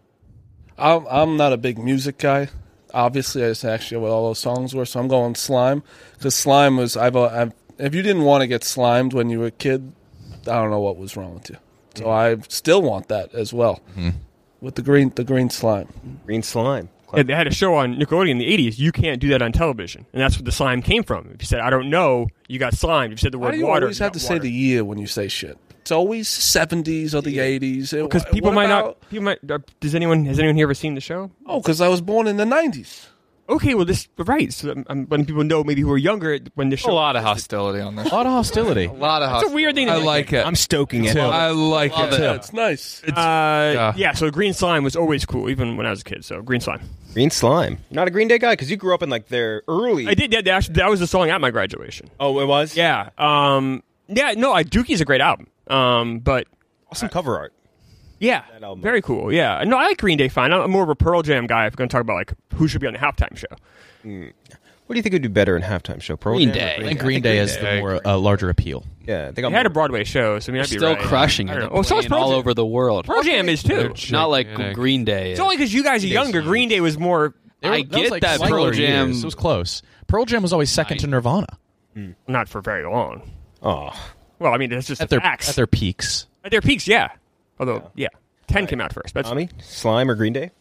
I'm not a big music guy. Obviously, I just actually what all those songs were, so I'm going Slime. Because Slime was, if you didn't want to get slimed when you were a kid, I don't know what was wrong with you. So I still want that as well. With the green slime. Green Slime. Yeah, they had a show on Nickelodeon in the 80s. You can't do that on television. And that's where the slime came from. If you said, I don't know, you got slimed. If you said the Why word do you water, always you have got to say water. the year when you say shit? It's always 70s or the 80s. Because people might not. People might. Has anyone here ever seen the show? Oh, because I was born in the 90s. Okay, well, right. So I'm letting people know maybe who are younger when the show. a lot of hostility on this. A lot of hostility. A lot of It's a hostility. weird thing to I like it. I'm stoking it. I like it. Yeah, it's nice. Yeah, so green slime was always cool, even when I was a kid. So green slime. Green Slime. Not a Green Day guy? Because you grew up in like their early... I did. Yeah, actually, that was the song at my graduation. Oh, it was? Yeah. Yeah. No, Dookie's a great album. But Awesome cover art. yeah, That album. very cool. Yeah. No, I like Green Day fine. I'm more of a Pearl Jam guy. If we're going to talk about like who should be on the halftime show. What do you think would do better in halftime show? Pearl Green Jam or Day. I think Green Day has the more larger appeal. Yeah, they got They had a more- Broadway show, so I mean, I'd be Still right. crushing I it. don't They're know. Oh, so is playing Pearl all Jam. over the world. Pearl Jam is too. Not like Gigantic. Green Day. It's only because you guys are younger. Green Day was more. I That was get like that similar Pearl Jam. years. It was close. Pearl Jam was always second to Nirvana Not for very long. Oh. Well, I mean, that's just at the their facts. at their peaks. At their peaks, yeah. Although, yeah, 10 came out first. But Tommy? Slime or Green Day?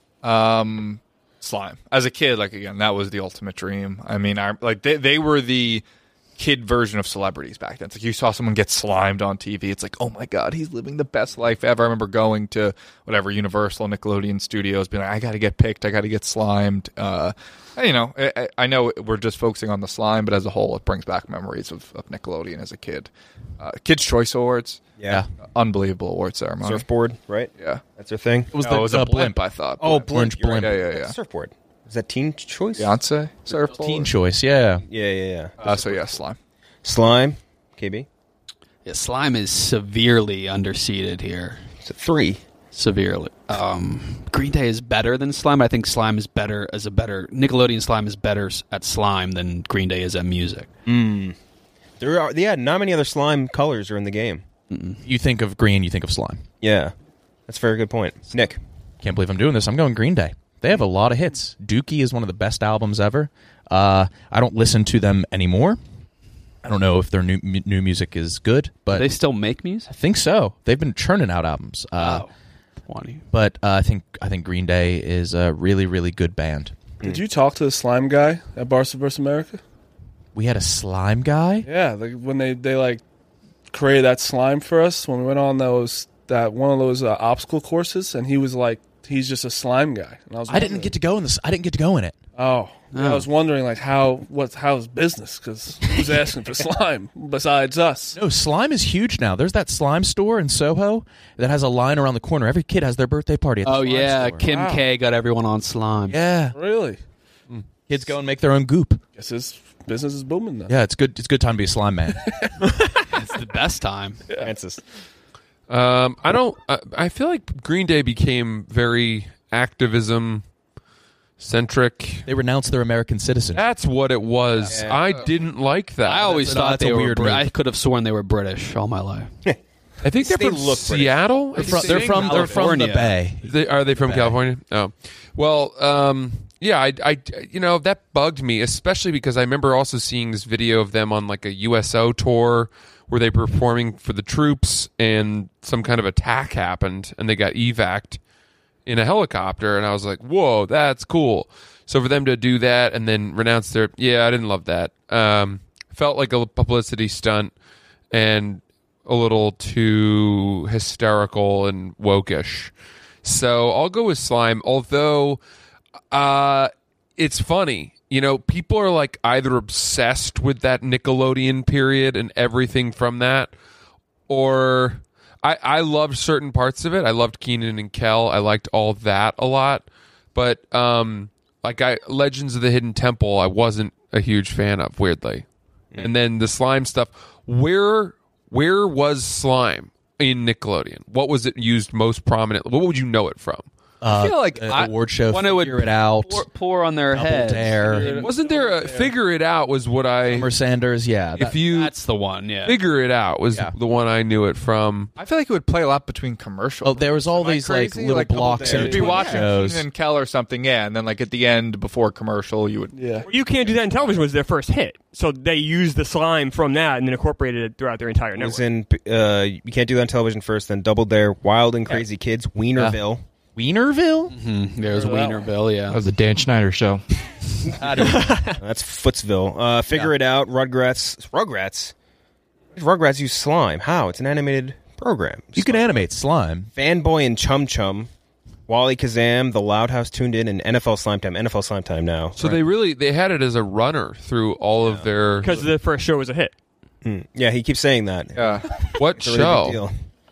Slime. As a kid, like again, that was the ultimate dream. I mean, they were the kid version of celebrities back then. It's like you saw someone get slimed on TV. It's like, oh my god, he's living the best life ever. I remember going to whatever Universal, Nickelodeon Studios, being like, I got to get picked. I got to get slimed. I know we're just focusing on the slime, but as a whole, it brings back memories of Nickelodeon as a kid. Kids' Choice Awards. Yeah. Unbelievable award ceremony. Surfboard, right? Yeah. That's their thing? It was No, it was a blimp. blimp, I thought. Oh, blimp. Orange blimp. Yeah. Surfboard. Is that Teen Choice? Beyonce surfboard. Teen Choice, yeah. Yeah. So yeah, slime. Slime. KB? Yeah, Slime is severely underseeded here. It's a 3. Severely. Green Day is better than Slime. I think Slime is better as a better Nickelodeon Slime is better at Slime than Green Day is at music. There are, not many other slime colors are in the game. You think of green, you think of slime. Yeah. That's a very good point. Nick? Can't believe I'm doing this. I'm going Green Day. They have a lot of hits. Dookie is one of the best albums ever. I don't listen to them anymore. I don't know if their new music is good, but Do they still make music? I think so. They've been churning out albums. Funny. But I think Green Day is a really, really good band. Did you talk to the slime guy at Barca vs. America? We had a slime guy. Yeah, when they like created that slime for us when we went on one of those obstacle courses, and he was like, he's just a slime guy. And I didn't get to go in this. I didn't get to go in it. Oh, yeah, I was wondering like how's business, because who's asking for slime besides us? No, slime is huge now. There's that slime store in Soho that has a line around the corner. Every kid has their birthday party at the slime store. Kim K got everyone on slime. Yeah, really. Kids go and make their own goop. Guess his business is booming now. Yeah, it's good. It's a good time to be a slime man. It's the best time. Francis. I feel like Green Day became very activism centric. They renounced their American citizenship. That's what it was. Yeah. I didn't like that. I always thought they were weird move. I could have sworn they were British all my life. I think they're They from look Seattle. They're from the Bay. Are they from California? Oh, well, yeah. I that bugged me, especially because I remember also seeing this video of them on like a USO tour where they were performing for the troops, and some kind of attack happened, and they got evac'd in a helicopter, and I was like, whoa, that's cool. So for them to do that and then renounce I didn't love that. Felt like a publicity stunt and a little too hysterical and wokish. So I'll go with slime, although it's funny. People are like either obsessed with that Nickelodeon period and everything from that, or I loved certain parts of it. I loved Kenan and Kel. I liked all that a lot. But Legends of the Hidden Temple, I wasn't a huge fan of, weirdly. And then the slime stuff. Where was slime in Nickelodeon? What was it used most prominently? What would you know it from? I feel like award show. When it would Figure It Out. pour on their Double heads. Dare. Wasn't there a Figure It Out was what I... Summer Sanders, yeah. That's the one, yeah. Figure It Out was the one I knew it from. I feel like it would play a lot between commercials. Oh, there was all these like crazy? little blocks in You'd be between watching shows. Kenan and Kel or something, and then like at the end before commercial, you would. Yeah. You Can't Do That in Television was their first hit, so they used the slime from that and then incorporated it throughout their entire It network. was in You Can't Do That on Television first, then Double Dare, Wild and Crazy Kids, Wienerville. Wienerville? Mm-hmm. There's Wienerville, yeah. That was the Dan Schneider show. That's Footsville. Figure It Out, Rugrats. Rugrats use slime. How? It's an animated program. You can animate slime. Fanboy and Chum Chum, Wally Kazam, The Loud House Tuned In, and NFL Slime Time. NFL Slime Time now. So they had it as a runner through all of their... Because the first show was a hit. Yeah, he keeps saying that. Yeah. What It's a really big show? deal.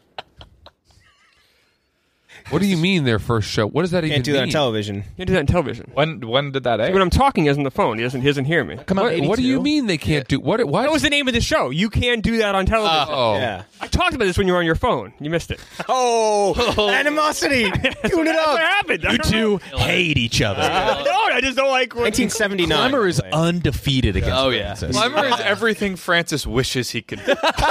What do you mean their first show? What does that even Can't do mean? that on television. Can't do that in television. When did that air? When I'm talking, he has on the phone. He doesn't hear me. Come out What do you mean they can't do... What? That was the name of the show. You Can't Do That on television. Yeah. I talked about this when you were on your phone. You missed it. Oh, animosity. Tune it That's up. what happened. You two hate each other. I just don't like... 1979. Slimer is undefeated against Oh, yeah. Francis. Slimer is everything Francis wishes he could.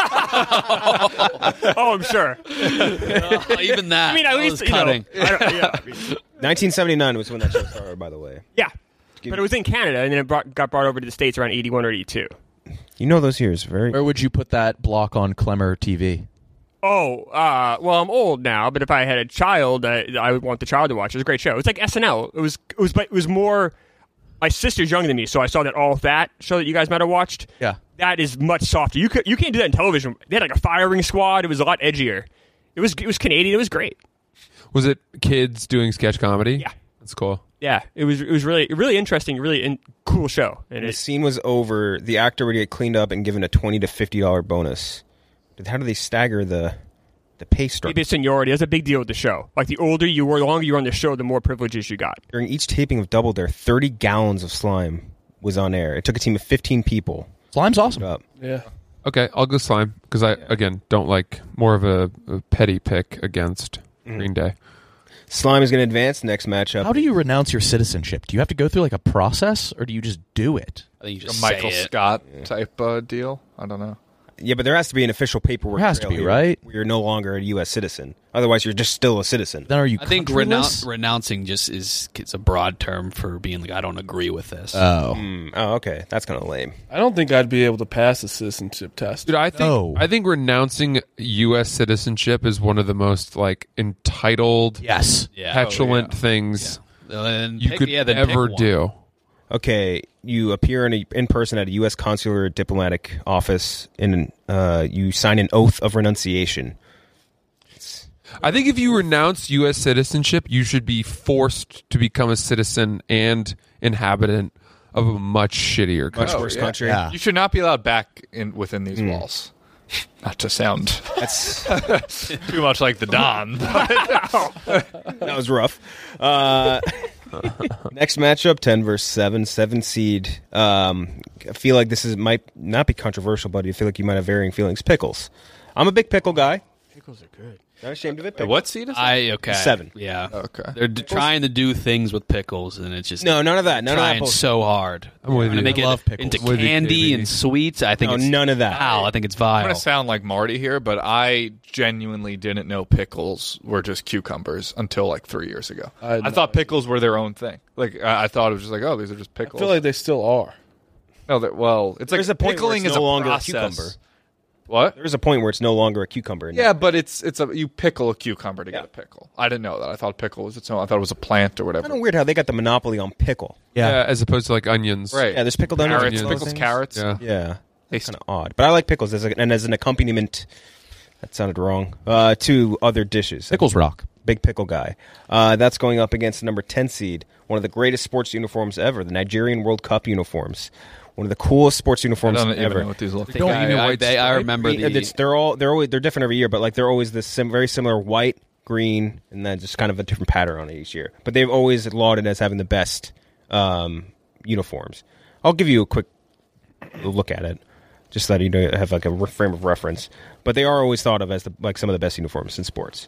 Oh, I'm sure. Even that. I mean, at that least, was cutting. yeah. 1979 was when that show started, by the way. Yeah. But it was in Canada, and then it got brought over to the States around 81 or 82. You know those years very. Where would you put that block on Clemmer TV? Oh, well, I'm old now, but if I had a child, I would want the child to watch. It was a great show. It was like SNL. It was more... My sister's younger than me, so I saw that All That show that you guys might have watched. Yeah. That is much softer. You can't do that in television. They had like a firing squad. It was a lot edgier. It was Canadian. It was great. Was it kids doing sketch comedy? Yeah. That's cool. Yeah, it was really interesting, really cool show. And When the scene was over, the actor would get cleaned up and given a $20 to $50 bonus. How do they stagger the pay structure? maybe seniority. That's a big deal with the show. Like the older you were, the longer you were on the show, the more privileges you got. During each taping of Double Dare, 30 gallons of slime was on air. It took a team of 15 people. Slime's awesome. Up. Yeah. Okay, I'll go slime because I again don't like more of a petty pick against Green Day. Slime is going to advance next matchup. How do you renounce your citizenship? Do you have to go through like a process, or do you just do it? I think you A just Michael say it. Scott type deal. I don't know. Yeah, but there has to be an official paperwork. There has to trail be, here right? where you're no longer a U.S. citizen. Otherwise, you're just still a citizen. Then are you? I think countryless? renouncing just it's a broad term for being like I don't agree with this. Oh, Oh, okay. That's kind of lame. I don't think I'd be able to pass the citizenship test. Dude, I think renouncing U.S. citizenship is one of the most like entitled, yes, petulant things Then you pick- could then ever pick one. do. Okay, you appear in person at a U.S. consular diplomatic office, and you sign an oath of renunciation. I think if you renounce U.S. citizenship, you should be forced to become a citizen and inhabitant of a much shittier country. Much worse country. Yeah. You should not be allowed back within these walls. Not to sound that's too much like the Don. That was rough. Next matchup, 10 versus 7, 7 seed. I feel like this might not be controversial, but I feel like you might have varying feelings. Pickles. I'm a big pickle guy. Pickles are good. Not ashamed of it. What seed is it? Okay. 7. Yeah. Okay. They're trying to do things with pickles, and it's just no, none of that. None trying of that. So hard. I'm with And you. they get into candy and sweets. I think No, it's none of that. Vile. I think it's I'm vile. going to sound like Marty here, but I genuinely didn't know pickles were just cucumbers until like 3 years ago. I thought pickles were their own thing. Like I thought it was just like, oh, these are just pickles. I feel like they still are. No, well, it's There's like a point where pickling it's is no a longer process. a cucumber. What? There's a point where it's no longer a cucumber. Yeah, but it's you pickle a cucumber to get a pickle. I didn't know that. I thought pickle was its own. I thought it was a plant or whatever. Kind of weird how they got the monopoly on pickle. Yeah, as opposed to like onions. Right. Yeah, there's pickled onions. Carrots, and pickles, things. carrots. Yeah. Yeah. It's kind of odd. But I like pickles as an accompaniment. That sounded wrong. To other dishes. Pickles rock. Big pickle guy. That's going up against the number 10 seed. One of the greatest sports uniforms ever. The Nigerian World Cup uniforms. One of the coolest sports uniforms I don't ever. even know what these look like. I remember these. They're different every year, but like they're always this very similar white, green, and then just kind of a different pattern on it each year. But they've always lauded as having the best uniforms. I'll give you a quick look at it, just so that you have like a frame of reference. But they are always thought of as some of the best uniforms in sports.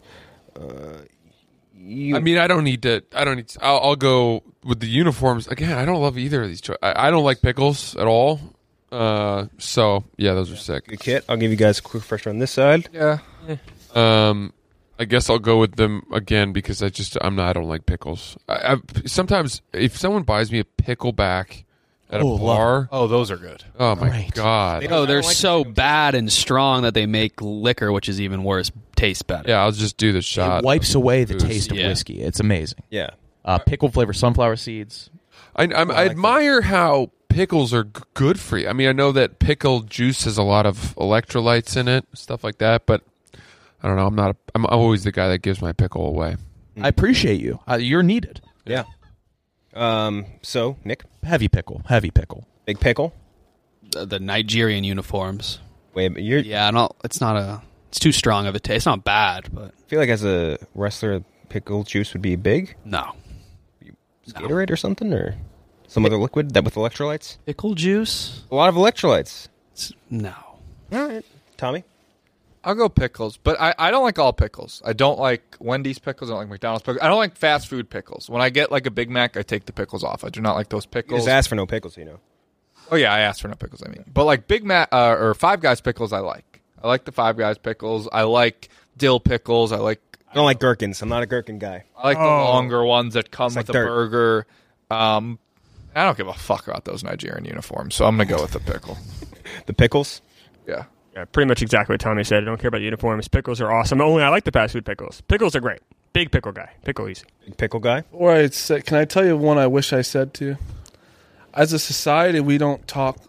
I mean, I don't need to. I'll go with the uniforms again. I don't love either of these. I don't like pickles at all. So yeah, those are sick. Good kit. I'll give you guys a quick refresher on this side. Yeah. I guess I'll go with them again because I don't like pickles. Sometimes if someone buys me a pickleback at a bar, those are good. Oh my god! They're so bad and strong that they make liquor, which is even worse, taste better. Yeah, I'll just do the shot. It wipes away the booze. taste of whiskey. It's amazing. Yeah. Pickle flavor sunflower seeds. I admire how pickles are good for you. I mean, I know that pickle juice has a lot of electrolytes in it, stuff like that. But I don't know. I'm always the guy that gives my pickle away. I appreciate you. You're needed. Yeah. So Nick, heavy pickle, big pickle. The Nigerian uniforms. Wait, but you're it's too strong of a taste. It's not bad, but I feel like as a wrestler, pickle juice would be big. No. Gatorade or something, or some other liquid that with electrolytes. Pickle juice. A lot of electrolytes. No. All right, Tommy. I'll go pickles, but I don't like all pickles. I don't like Wendy's pickles. I don't like McDonald's pickles. I don't like fast food pickles. When I get like a Big Mac, I take the pickles off. I do not like those pickles. You just ask for no pickles, you know. Oh yeah, I asked for no pickles. I mean, but like Big Mac or Five Guys pickles, I like. I like the Five Guys pickles. I like dill pickles. I don't like gherkins. I'm not a gherkin guy. I like the longer ones that come with like a dirt. burger. I don't give a fuck about those Nigerian uniforms, so I'm gonna go with the pickle. The pickles. Yeah. Yeah, pretty much exactly what Tommy said. I don't care about uniforms. Pickles are awesome. Only I like the fast food pickles. Pickles are great. Big pickle guy. Pickle easy. Big pickle guy. All right, can I tell you one I wish I said to you? As a society, we don't talk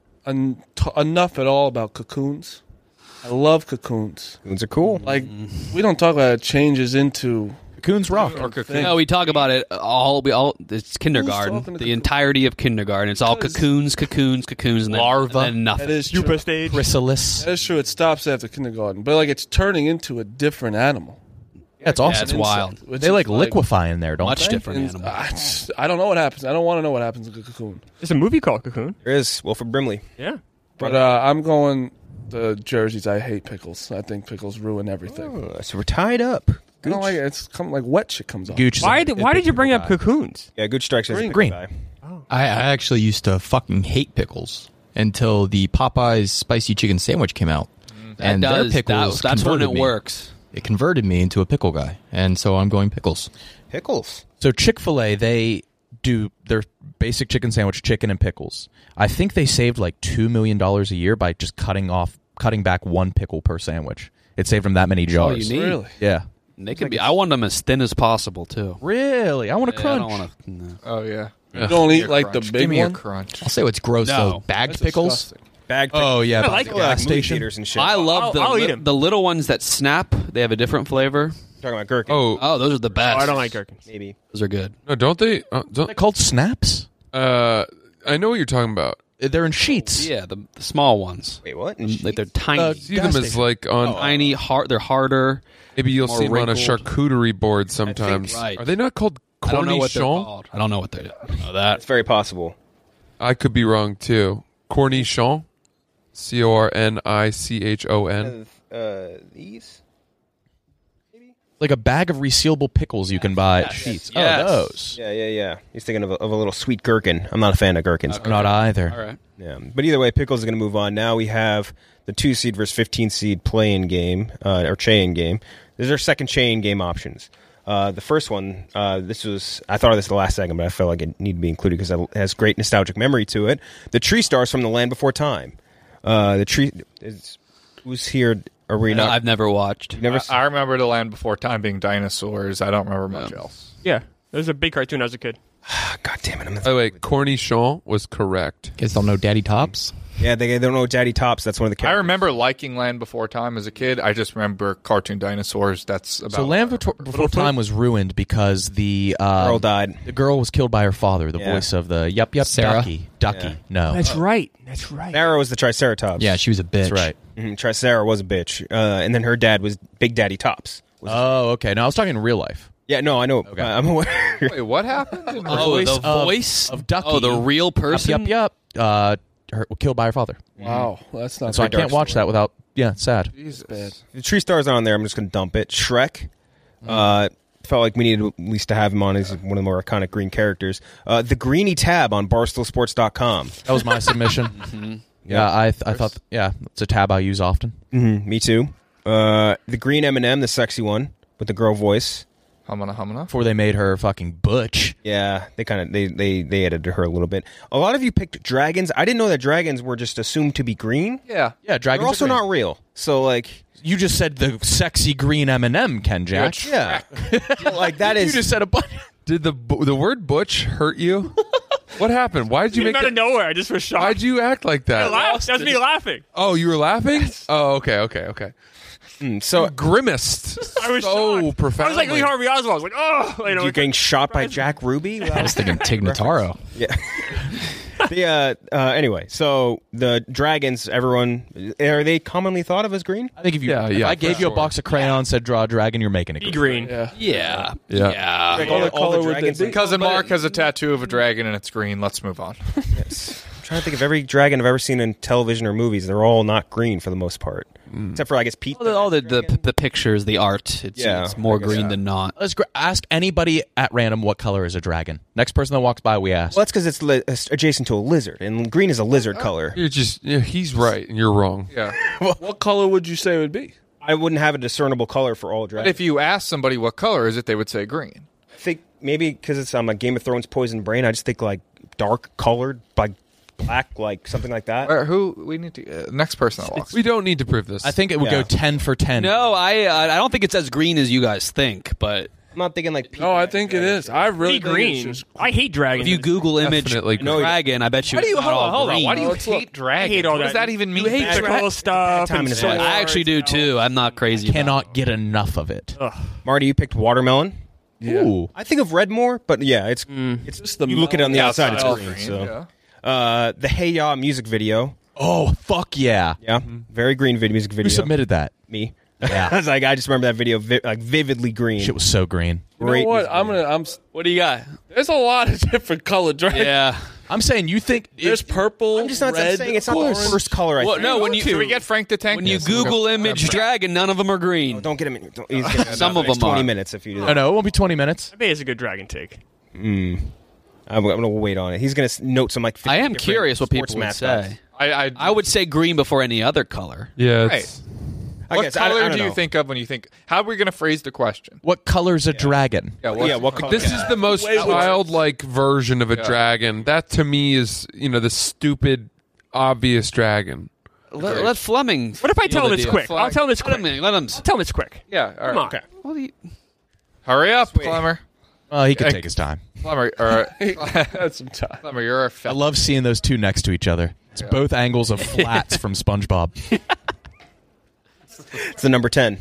enough at all about cocoons. I love cocoons. Cocoons are cool. Like, we don't talk about it changes into... Cocoons rock. No, we talk about it all. It's kindergarten. The entirety of kindergarten. It's all cocoons, and larva, and then nothing. That is true. Pupa stage. Chrysalis. That is true. It stops after kindergarten. But, like, it's turning into a different animal. Yeah, it's awesome. It's wild. They like liquefy in there, don't Much they? different animal. I don't know what happens. I don't want to know what happens in a cocoon. There's a movie called Cocoon. There is Wilford Brimley. Yeah. But I'm going the jerseys. I hate pickles. I think pickles ruin everything. Oh, so we're tied up. I don't like it. It's like wet shit comes off. Gooch. Why did you bring up cocoons? Yeah, Gooch strikes as a pickle Green. guy. I actually used to fucking hate pickles until the Popeyes spicy chicken sandwich came out. And their pickles that's when converted it me. works. It converted me into a pickle guy, and so I'm going pickles. Pickles. So Chick-fil-A, they do their basic chicken sandwich, chicken and pickles. I think they saved like $2 million a year by just cutting back one pickle per sandwich. It saved them that many That's all jars. you need. Really? Yeah. They could be. I want them as thin as possible too. Really? I want to I crunch. don't want to. No. Oh yeah. You don't eat like the Crunch. big Give me one? a crunch. I'll say what's gross No. though. Bagged That's pickles. disgusting. Bag. Oh yeah, I like the that. gas movie station. theaters and shit. I love I'll eat 'em. the little ones that snap. They have a different flavor. Talking about gherkin. Oh, those are the best. Oh, I don't like gherkins. Maybe. Those are good. No, don't they? They're called snaps. I know what you're talking about. They're in sheets. Yeah, the small ones. Wait, what? Like they're tiny. See them as like on. Tiny, hard. They're harder. Maybe you'll more see them on a wrinkled. charcuterie board sometimes. right. Are they not called I don't know what they're cornichons? called. I don't know what they're. Know that. It's very possible. I could be wrong too. Cornichon, cornichon. These? Like a bag of resealable pickles you can buy at sheets. Yes. Oh, those. Yeah. He's thinking of a little sweet gherkin. I'm not a fan of gherkins. I'm not either. All right. Yeah, but either way, Pickles is going to move on. Now we have the 2 seed versus 15 seed play-in game, or chain game. These are second chain game options. The first one, I thought of this the last second, but I felt like it needed to be included because it has great nostalgic memory to it. The Tree Stars from The Land Before Time. The tree is who's here. Arena. I've never watched. Never. I remember The Land Before Time being dinosaurs. I don't remember much else. Yeah, it was a big cartoon as a kid. God damn it! By the way, cornichon was correct. Guys don't know Daddy Tops? Yeah, they don't know Daddy Tops. That's one of the I characters. remember liking Land Before Time as a kid. I just remember cartoon dinosaurs. That's about So Land Before Time was ruined because the girl died. The girl was killed by her father, the Yeah. voice of the Yup Sarah? Ducky. Yeah. No. That's right. Sarah was the Triceratops. Yeah, she was a bitch. That's right. Sarah was a bitch, and then her dad was Big Daddy Tops. Oh, okay. No, I was talking in real life. Yeah, no, I know. Okay. I'm aware. Wait, what happened? Oh, the voice of Ducky. Oh, the real person. Yup. Killed by her father. Wow, that's not. So I can't watch that without. Yeah, it's sad. Bad. The Tree Stars on there. I'm just going to dump it. Shrek. Felt like we needed at least to have him on as one of the more iconic green characters. The Greeny Tab on BarstoolSports.com. That was my submission. Yeah, I thought. Yeah, it's a tab I use often. Me too. The Green M&M, the sexy one with the girl voice. Humana. Before they made her fucking butch. Yeah, they kind of they edited her a little bit. A lot of you picked dragons. I didn't know that dragons were just assumed to be green. Yeah, dragons. They're also are green. not real. So like, you just said the sexy green M&M, Ken Jack. yeah, like that is. You just said a bunch. Did the word butch hurt you? What happened? Why did you make Out that? of nowhere, I just was shocked. Why'd you act like that? I laughed. That's me laughing. Oh, you were laughing? Oh, okay. So Grimaced. I was so shocked. profoundly. I was like Lee Harvey Oswald. I was like, oh, you getting shot by Jack Ruby? I was thinking Tig Notaro. Yeah. Anyway, so the dragons, everyone, are they commonly thought of as green? I think if Yeah, I gave you a box of crayons, said draw a dragon, you're making it Be green. Yeah. All the dragons. Cousin Mark has a tattoo of a dragon and it's green. Let's move on. Yes. I'm trying to think of every dragon I've ever seen in television or movies. They're all not green for the most part, except for I guess Pete. All the pictures, the art. It's more green than not. Let's ask anybody at random what color is a dragon. Next person that walks by, we ask. Well, that's because it's adjacent to a lizard, and green is a lizard color. You're just he's right and you're wrong. Yeah. What color would you say it would be? I wouldn't have a discernible color for all But dragons. if you ask somebody what color is it, they would say green. I think maybe because it's like Game of Thrones poison brain, I just think like dark colored, like black, like something like that. We need to next person that walks. We don't need to prove this. I think it would go 10 for 10. No, I don't think it's as green as you guys think, but I'm not thinking like. No, I think it is. I really Be think green. it's just I hate dragons. if you Google image Definitely green. dragon, I bet you. Why do you it's not all hold on? green. Why do you Let's hate look. dragons? I hate all what does that. that even mean? You hate magical stuff. time and in his swords. life. I actually do too. I'm not crazy. Cannot get enough of it. Marty, you picked watermelon. Ooh. I think of Redmore, but yeah, it's just the you look at it on the outside, it's outside. green. Yeah. So, the Hey Ya music video. Oh, fuck yeah. Yeah, very green music video. Who submitted that? Me. Yeah. I was like, I just remember that video like vividly green. Shit was so green. You know what? What do you got? There's a lot of different colored dragons. Yeah. I'm saying you think There's purple. I'm just not red, saying it's not the first color. I Well, think. no, when you Can we get Frank the Tank? when you Google image dragon, none of them are green. Don't get him in. Don't, he's gonna Some of them 20 are. minutes if you do No, that. no, it won't be 20 minutes. I think it's a good dragon take. I'm going to wait on it. He's going to note some like 50 I am different curious what sports people would mascots. say. I would say green before any other color. Yeah. Right. I What guess, color I don't do you know. think of when you think? How are we going to phrase the question? What color's a dragon? What color? This is the most childlike version of a dragon. That to me is, the stupid, obvious dragon. Let Fleming. What if I tell him it's quick? I'll tell him it's quick. Let him. Tell him it's quick. Yeah. All Come right. on. Okay. Well, Hurry up, Clemmer. He could take his time. Clemmer, That's some time. Clemmer, you're a I love seeing those two next to each other. It's both angles of flats from SpongeBob. It's the number 10.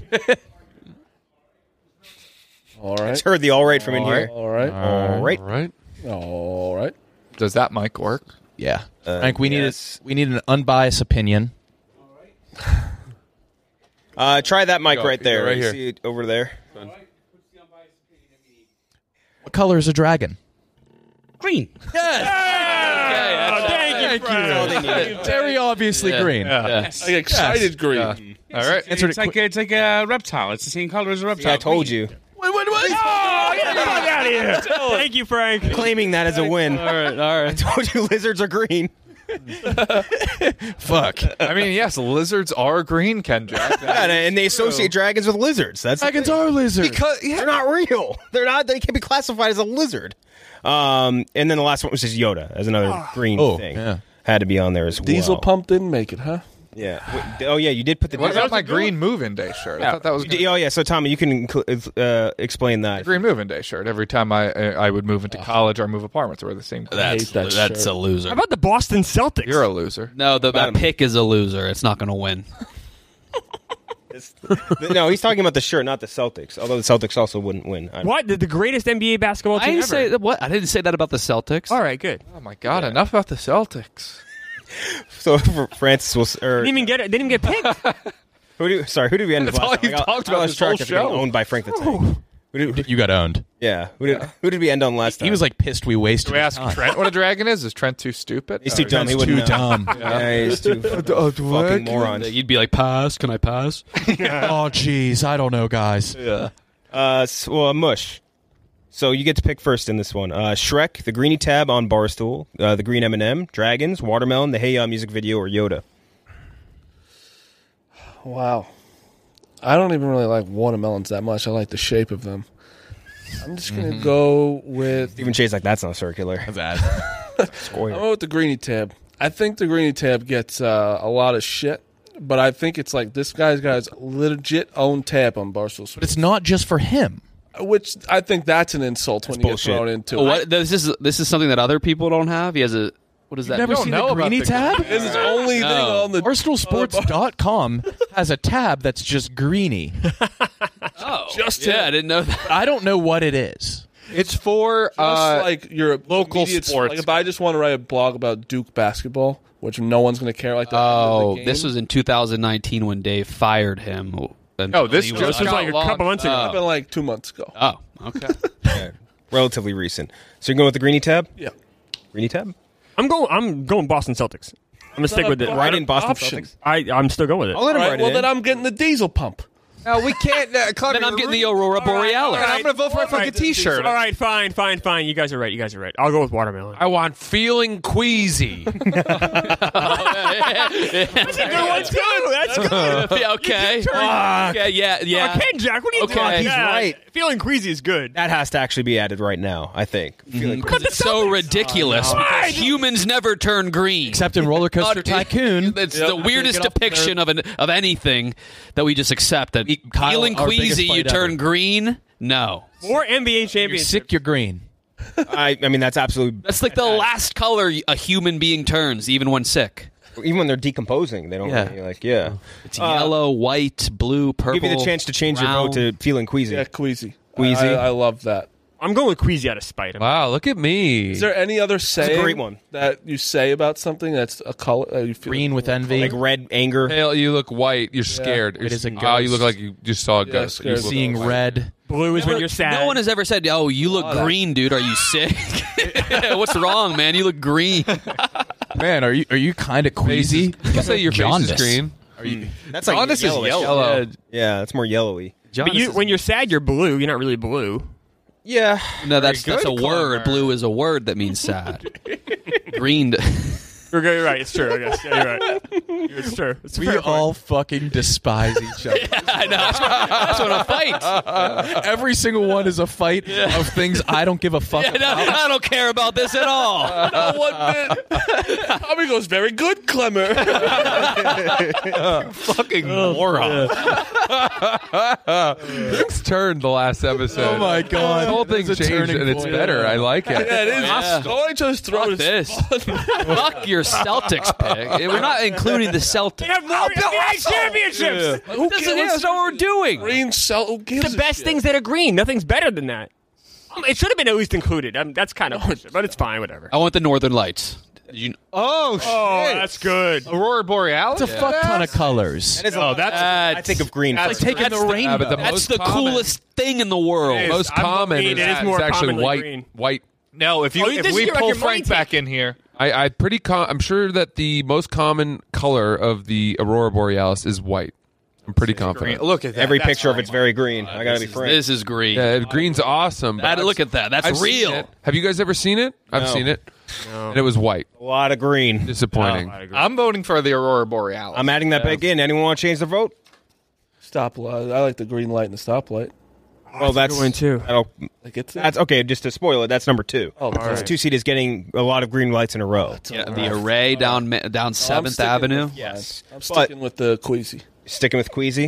All right. It's heard the all right from in here. All right. All right. All right. Does that mic work? Yeah. Frank, we yes. need an unbiased opinion. Try that mic right there. right You here. see it over there? What color is a dragon? Green. Thank you. Very obviously green. Like excited green. All right. It's like a reptile. It's the same color as a reptile. Yeah, I told you. What? Oh, get the fuck out of here. Thank you, Frank. Claiming that as a win. All right. I told you lizards are green. Fuck. I mean, yes, lizards are green, Ken Jack. Yeah, and they associate dragons with lizards. That's Dragons are lizards. Because they're not real. They're not. They can't be classified as a lizard. And then the last one was just Yoda as another green thing. Yeah. Had to be on there as well. Diesel pump didn't make it, huh? Yeah. Oh yeah, you did put the. what diesel. about my green Moving Day shirt? I thought that was Oh yeah. So Tommy, you can explain that. green Moving Day shirt. Every time I would move into college or move apartments, we're the same. That's that that's shirt. a loser. How about the Boston Celtics? You're a loser. No, that pick is a loser. It's not going to win. No, he's talking about the shirt, not the Celtics. Although the Celtics also wouldn't win. What? The greatest NBA basketball I team didn't ever. say that. What? I didn't say that about the Celtics. All right, good. Oh my God! Enough about the Celtics. So Francis will. Didn't even get it. Didn't even get picked. Who did we end That's last all time? you've talked I about lost this track whole of getting show. owned by Frank the Tank. You got owned. Yeah. Who did we end on last time? He was like pissed we wasted Do we his ask time. Trent what a dragon is? Is Trent too stupid? He's too dumb. He Trent's wouldn't too know. dumb. Yeah, he's too fucking moron. You'd be like, pass. Can I pass? Oh, jeez. I don't know, guys. Yeah. Well, mush. So you get to pick first in this one. Shrek, the Greenie Tab on Barstool, the Green M&M, Dragons, Watermelon, the Hey Ya music video, or Yoda. Wow. I don't even really like watermelons that much. I like the shape of them. I'm just going to go with... Stephen Shay's like, that's not circular. That's bad. I'm going with the Greenie Tab. I think the Greenie Tab gets a lot of shit, but I think it's like this guy's got his legit own tab on Barstool Sports. But it's not just for him. Which I think that's an insult when you bullshit. get thrown into Oh, it. what? This is something that other people don't have. He has a. What is that? Never seen the Greenie tab? This is the only thing on the... BarstoolSports.com has a tab that's just Greenie. Oh, Just yeah, I didn't know that. I don't know what it is. It's for Just like your local immediate- sports. Like if I just want to write a blog about Duke basketball, which no one's going to care, like the end of the game. This was in 2019 when Dave fired him. No, this He just This was like a got couple months ago. It's been like 2 months ago. Oh, okay. Yeah, relatively recent. So you're going with the Greenie Tab? Yeah. Greenie Tab? I'm going Boston Celtics. I'm gonna stick with it. Right in Boston option. Celtics. I'm still going with it. I'll let him All right, write well, it then in. I'm getting the diesel pump. No, we can't. Then I'm getting the Aurora Borealis. I'm going to vote for a fucking T-shirt. All right, fine. You guys are right. I'll go with watermelon. I want feeling queasy. That's a good one too. That's good. Yeah, okay. Yeah. Ken Jack, what are you Okay. talking He's about? right. Feeling queasy is good. That has to actually be added right now, I think. Because it's so ridiculous. Because humans never turn green. Except in Roller Coaster Tycoon. It's the weirdest Get off their- depiction of anything that we just accept. That Kyle, feeling our biggest queasy, you fight turn ever. green. No, More NBA You're championships. sick, you're green. I mean, that's absolutely... that's like the last color a human being turns, even when sick. Even when they're decomposing, they don't Yeah. really, like, yeah. It's yellow, white, blue, purple. Give you the chance to change your brown. vote to feeling queasy. Yeah, queasy. Queasy. I love that. I'm going with queasy out of spite. Wow, look at me. Is there any other saying great one. that you say about something that's a color that you feel Green with envy. Like red anger. Hale, you look white. You're scared. It is a Oh, you look ghost. like you just saw a ghost. scared. You look Seeing white. red. Blue is when you're sad. No one has ever said, "Oh, you look green, dude. Are you sick? What's wrong, man? You look green." Man, are you kind of queasy? You can say your face Jaundice. is green. That's like Jaundice is yellowish. yellow. Yeah, that's more yellowy. But when you're sad, you're blue. You're not really blue. Yeah. No, that's good, a word. Clemmer. Blue is a word that means sad. Green. You're right. It's true. I guess. Yeah, you're right. It's true. It's a We fair point. all fucking despise each other. I know. That's what a fight. Every single one is a fight of things I don't give a fuck Yeah, no, about. I don't care about this at all. No one bit. Tommy goes, very good, Clemmer. Fucking moron. Things turned the last episode. Oh my God. The whole thing That's a changed, turning and it's point. better. I like it. Yeah, it is. Yeah. Don't just throw Fuck this. Fuck your Celtics pick. We're not including the Celtics. They have more NBA championships. Who cares? That's what we're doing. Green cell. The best things that are green. Nothing's better than that. It should have been at least included. That's kind of bullshit, but it's fine. Whatever. I want the Northern Lights. Oh, shit. Oh, that's good. Aurora Borealis? It's a fuck ton of colors. That is I think of green. It's like taking the rainbow. but the That's most the common- coolest thing in the world. Most I'm common voting is, it is more actually common than white. green. White. No, if Oh, this we is like pull your Frank brain back in here, I'm sure that the most common color of the Aurora Borealis is white. I'm pretty confident. look at that. Every That's picture of fine. it's very green. I gotta be frank. This is green. Yeah, green's awesome. but Look at that. That's I've seen real. it. Have you guys ever seen it? I've No. seen it. And it was white. A lot of green. Disappointing. I'm voting for the Aurora Borealis. I'm adding that back in. Anyone want to change their vote? Stoplight. I like the green light and the stoplight. Well, that's one too. Like it's That's okay. Just to spoil it, that's number 2. Oh, So all this right. 2 seat is getting a lot of green lights in a row. Yeah, the array down 7th Avenue. Yes, I'm sticking with the Queasy. Sticking with Queasy.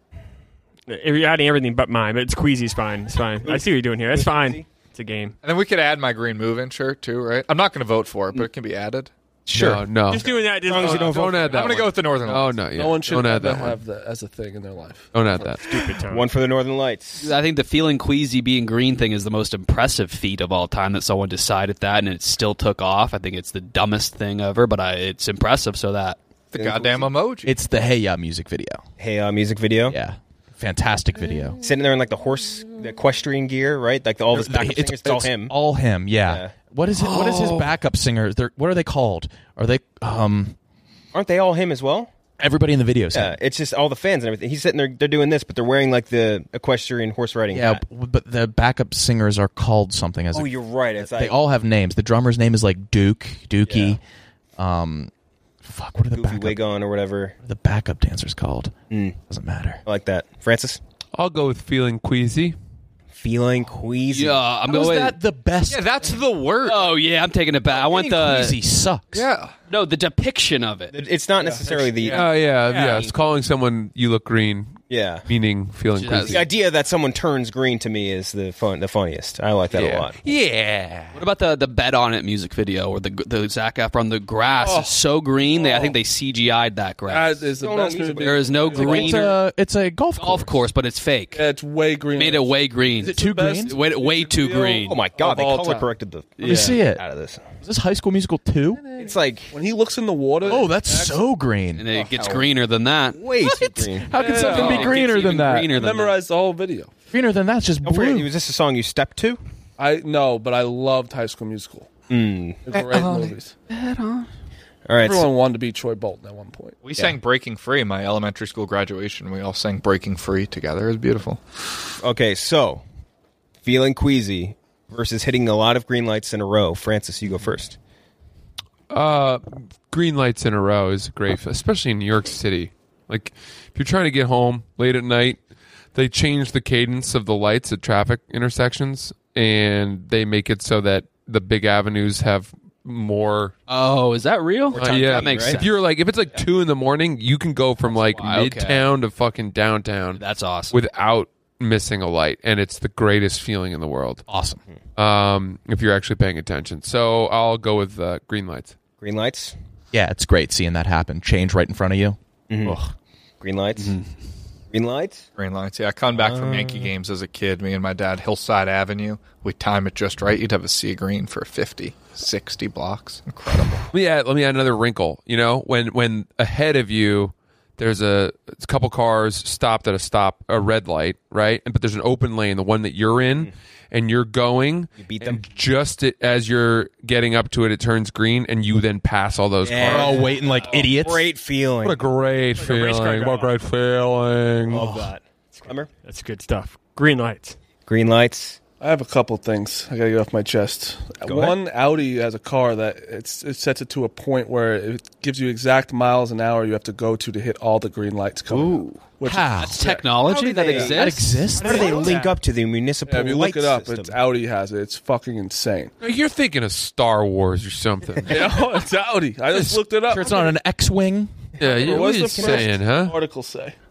You're adding everything but mine, but it's Queasy's fine. It's fine. I see what you're doing here. It's fine. It's a game. And then we could add my green move-in shirt too, right? I'm not going to vote for it, but it can be added. Sure. No. Just doing that. Just, long as you don't Don't add that. I'm going to go with the Northern Oh Lights. no. Yeah. No one should Don't add ever that one. have that as a thing in their life. Don't add that. Stupid tone. One for the Northern Lights. I think the feeling queasy being green thing is the most impressive feat of all time that someone decided that and it still took off. I think it's the dumbest thing ever, but it's impressive. So that The goddamn emoji. It's the Hey Ya music video. Hey, music video. Yeah. Fantastic video. Sitting there in like the equestrian gear, right? Like all his backup singers. It's all him. All him, yeah. Yeah. What is it? What is his backup singer? What are they called? Are they Aren't they all him as well? everybody in the videos? Yeah, it's just all the fans and everything. He's sitting there, they're doing this, but they're wearing like the equestrian horse riding Yeah, hat. but the backup singers are called something. Oh, you're right. It's they like all have names. The drummer's name is like Dookie. Fuck, what are the Goofy backup? wig on or whatever. What are the backup dancers called? Doesn't matter. I like that. Francis? I'll go with feeling queasy. Feeling queasy. Yeah, I'm How is going. that the best? Yeah, that's the word. Oh yeah, I'm taking it back. I want the Queasy sucks. Yeah. no the depiction of it. It's not necessarily the Yeah. It's calling someone you look green. yeah. Meaning feeling Just- queasy. The idea that someone turns green to me is the funniest. I like that a lot. Yeah. What about the Bet on It music video or the Zac Efron? The grass is so green. I think they CGI'd that grass. That is the Don't best know music movie. There is no greener It's a golf golf course, but it's fake. Yeah, it's way green. Made it way green. Is it too green? Way too green. Oh my god, Of they all color time. corrected the Let me see it. out of this. Is this High School Musical 2? It's like When he looks in the water. Oh, that's so green. And it gets greener than that. way too green. How can something Oh, be it greener gets than even that? greener than that. Memorize the whole video. Greener than that's just Don't forget, blue. was this a song you stepped to? I know, but I loved High School Musical. They're great movies. All right. Everyone wanted to be Troy Bolton at one point. We sang Breaking Free, my elementary school graduation. We all sang Breaking Free together. It was beautiful. Okay, so feeling queasy versus hitting a lot of green lights in a row. Francis, you go first. Green lights in a row is great, especially in New York City. Like, if you're trying to get home late at night, they change the cadence of the lights at traffic intersections, and they make it so that the big avenues have more. Oh, is that real? Yeah, that makes If sense. you're like, if it's like 2 a.m, you can go from like Wow, okay. midtown to fucking downtown. That's awesome. Without missing a light, and it's the greatest feeling in the world. Awesome. If you're actually paying attention. So I'll go with green lights. Green lights? Yeah, it's great seeing that happen. Change right in front of you. Ugh. Green lights? Green lights? Green lights. Yeah, coming back from Yankee games as a kid, me and my dad, Hillside Avenue, we'd time it just right. You'd have a sea green for 50, 60 blocks. Incredible. Let me add another wrinkle. You know, when ahead of you there's a couple cars stopped at a red light, right? But there's an open lane, the one that you're in, and you're going. You beat them. And just as you're getting up to it, it turns green, and you then pass all those Yeah. cars. All waiting like idiots. Great feeling. What a great feeling! What a great feeling! Love that. Remember? That's good stuff. Green lights. Green lights. I have a couple things I gotta get off my chest. Go ahead. One, Audi has a car that it sets it to a point where it gives you exact miles an hour you have to go to hit all the green lights coming. Which How? That's technology that exists. That exists? How do they link up to the municipal Yeah, if you light look it up, system? it's Audi has it. It's fucking insane. You're thinking of Star Wars or something. No, it's Audi. I just looked it up. Sure, it's not an X-wing. Yeah, What what was are you the first saying, huh? article say?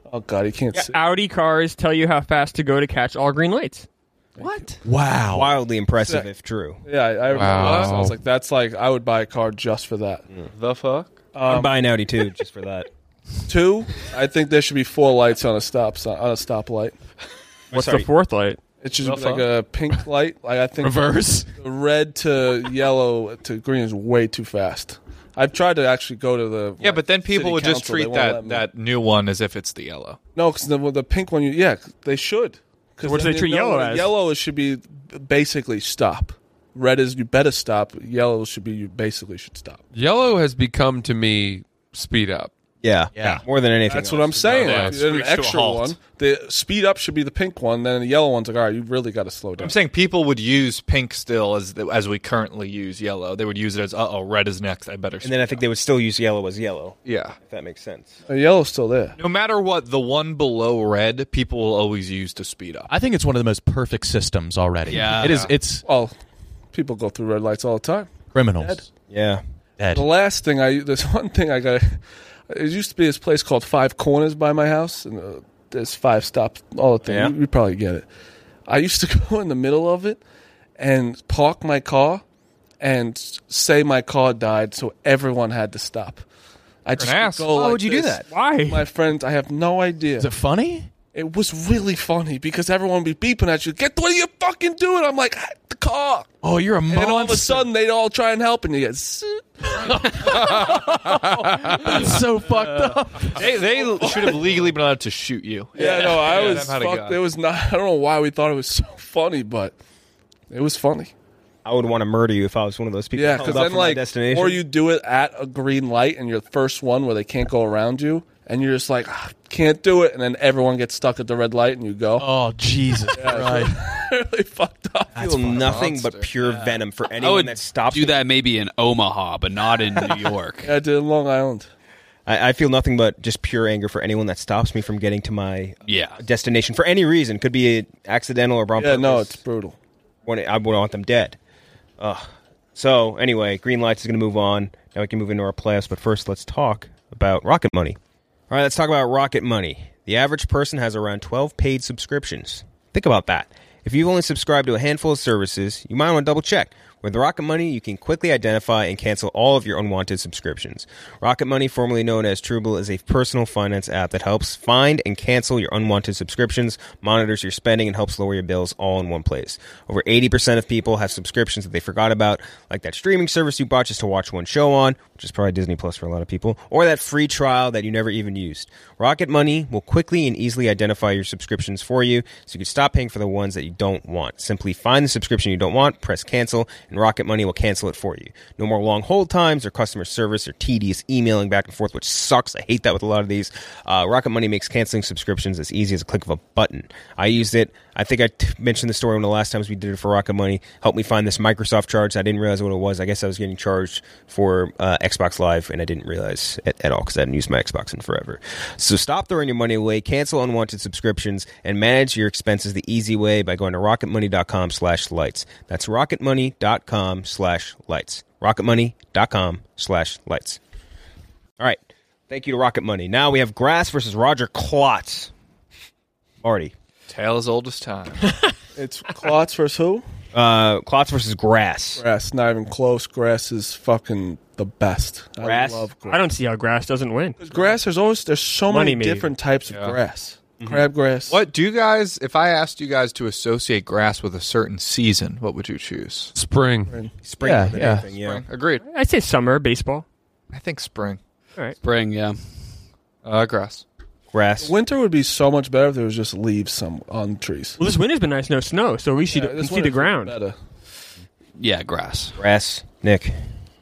Oh God, you can't see. Audi cars tell you how fast to go to catch all green lights. What? Wow. Wildly impressive, if true. Yeah, I remember Wow. that. I was like, that's like, I would buy a car just for that. The fuck? I'm buying Audi too, just for that. 2, I think there should be 4 lights on a stoplight. What's the fourth light? It should be like a pink light. Like I think Reverse? the red to yellow to green is way too fast. I've tried to actually go to the Yeah, but then people city would just council, they treat won't let me. that new one as if it's the yellow. No, because the pink one, they should. So what do they treat yellow as? Yellow should be basically stop. Red is you better stop. Yellow should be you basically should stop. Yellow has become to me speed up. Yeah. More than anything. That's what I'm saying. Yeah, Like, it an screeches to a extra halt. one. The speed up should be the pink one. Then the yellow one's like, all right, you really got to slow down. I'm saying people would use pink still as we currently use yellow. They would use it as, red is next, I better. And then I think they would still use yellow as yellow. Yeah. If that makes sense. Yellow's still there. No matter what, the one below red, people will always use to speed up. I think it's one of the most perfect systems already. Yeah. It is. It's Well, people go through red lights all the time. criminals. Dead. Yeah. Dead. The last thing there's one thing I got. There used to be this place called Five Corners by my house, and there's 5 stops, all the thing. Yeah. You probably get it. I used to go in the middle of it and park my car and say my car died, so everyone had to stop. I just an ass. would go Why like would you do this. that? Why? My friends, I have no idea. Is it funny? It was really funny because everyone would be beeping at you. What are you fucking doing? I'm like, the car. Oh, you're a And monster. then all of a sudden, they'd all try and help, and you get. That's so fucked up. They should have legally been allowed to shoot you. Yeah, no, I was them had a fucked. gun. It was not. I don't know why we thought it was so funny, but it was funny. I would want to murder you if I was one of those people. Yeah, held because up then for my like, destination. or you do it at a green light, and you're the first one where they can't go around you, and you're just like, can't do it, and then everyone gets stuck at the red light, and you go. Oh Jesus! Right. Really fucked up. I feel nothing but pure venom for I anyone would that stops do me. that maybe in Omaha, but not in New York. Yeah, I did in Long Island. I feel nothing but just pure anger for anyone that stops me from getting to my Yeah. destination for any reason. Could be accidental or on Yeah, no, purpose. it's brutal. I would want them dead. So anyway, green lights is going to move on. Now we can move into our playoffs, but first let's talk about Rocket Money. All right, let's talk about Rocket Money. The average person has around 12 paid subscriptions. Think about that. If you've only subscribed to a handful of services, you might want to double check. With Rocket Money, you can quickly identify and cancel all of your unwanted subscriptions. Rocket Money, formerly known as Truebill, is a personal finance app that helps find and cancel your unwanted subscriptions, monitors your spending, and helps lower your bills all in one place. Over 80% of people have subscriptions that they forgot about, like that streaming service you bought just to watch one show on, which is probably Disney Plus for a lot of people, or that free trial that you never even used. Rocket Money will quickly and easily identify your subscriptions for you, so you can stop paying for the ones that you don't want. Simply find the subscription you don't want, press cancel, and Rocket Money will cancel it for you. No more long hold times or customer service or tedious emailing back and forth, which sucks. I hate that with a lot of these. Rocket Money makes canceling subscriptions as easy as a click of a button. I used it. I think I mentioned the story one of the last times we did it for Rocket Money. Helped me find this Microsoft charge. I didn't realize what it was. I guess I was getting charged for Xbox Live, and I didn't realize at all because I hadn't used my Xbox in forever. So stop throwing your money away, cancel unwanted subscriptions, and manage your expenses the easy way by going to rocketmoney.com/lights. That's rocketmoney.com/lights. rocketmoney.com/lights. All right. Thank you to Rocket Money. Now we have Grass versus Roger Klotz. Marty. Tale as old as time. It's Klotz versus who? Klotz versus Grass. Grass, not even close. Grass is fucking the best. Grass? I love grass. I don't see how grass doesn't win. Grass, there's so Money many maybe. different types of grass. Crabgrass. What do you guys, if I asked you guys to associate grass with a certain season, what would you choose? Spring. Spring. Yeah, more than yeah. anything, yeah. Spring. Agreed. I'd say summer baseball. I think spring. All right. Spring, yeah. Grass. Grass. Winter would be so much better if there was just leaves on trees. Well, this winter's been nice, no snow, so we should Yeah, this see the winter's ground. better. Yeah, grass. Grass. Nick.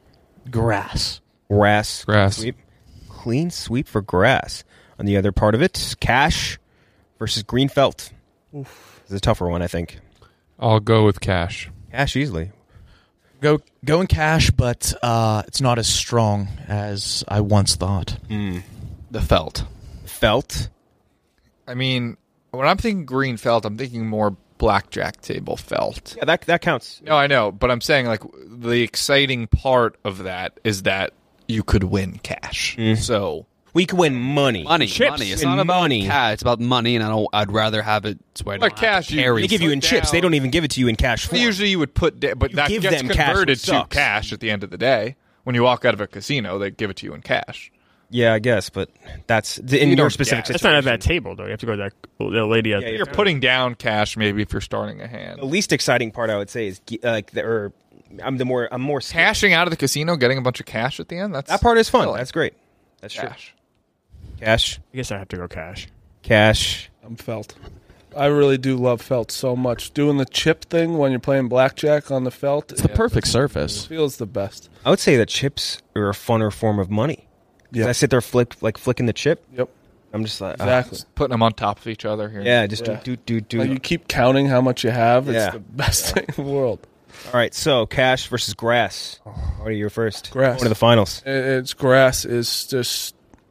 Grass. Grass. Grass. Sweep. Clean sweep for Grass. On the other part of it, Cash versus Greenfelt. This is a tougher one, I think. I'll go with Cash. Cash easily. Go in cash, but it's not as strong as I once thought. The felt. Felt. I mean, when I'm thinking green felt, I'm thinking more blackjack table felt. Yeah, that counts. No, I know, but I'm saying like the exciting part of that is that you could win cash. So We could win money. Money. It's not about money. cash. It's about money, and I'd rather have it so I don't have cash, to carry. They give you in Put chips. down- They don't even give it to you in cash form. Usually you would put, but that give gets them cash, converted which to sucks. cash at the end of the day. When you walk out of a casino, they give it to you in cash. Yeah, I guess, but that's in You your don't specific guess. That's situation. not at that table, though. You have to go to that lady out there. You're putting down cash maybe if you're starting a hand. The least exciting part, I would say, is I'm more Cashing out of the casino, getting a bunch of cash at the end. That part is fun. I like That's great. That's cash. true. Cash. I guess I have to go cash. Cash. I'm felt. I really do love felt so much. Doing the chip thing when you're playing blackjack on the felt. It's the perfect surface. It feels the best. I would say that chips are a funner form of money. Yeah. I sit there flicking the chip. Yep. I'm just like Exactly. Putting them on top of each other here. Yeah, just do. Like you keep counting how much you have. It's Yeah. the best thing in the world. All right, so cash versus grass. What are you first? Grass. Going to the finals. It's grass is just.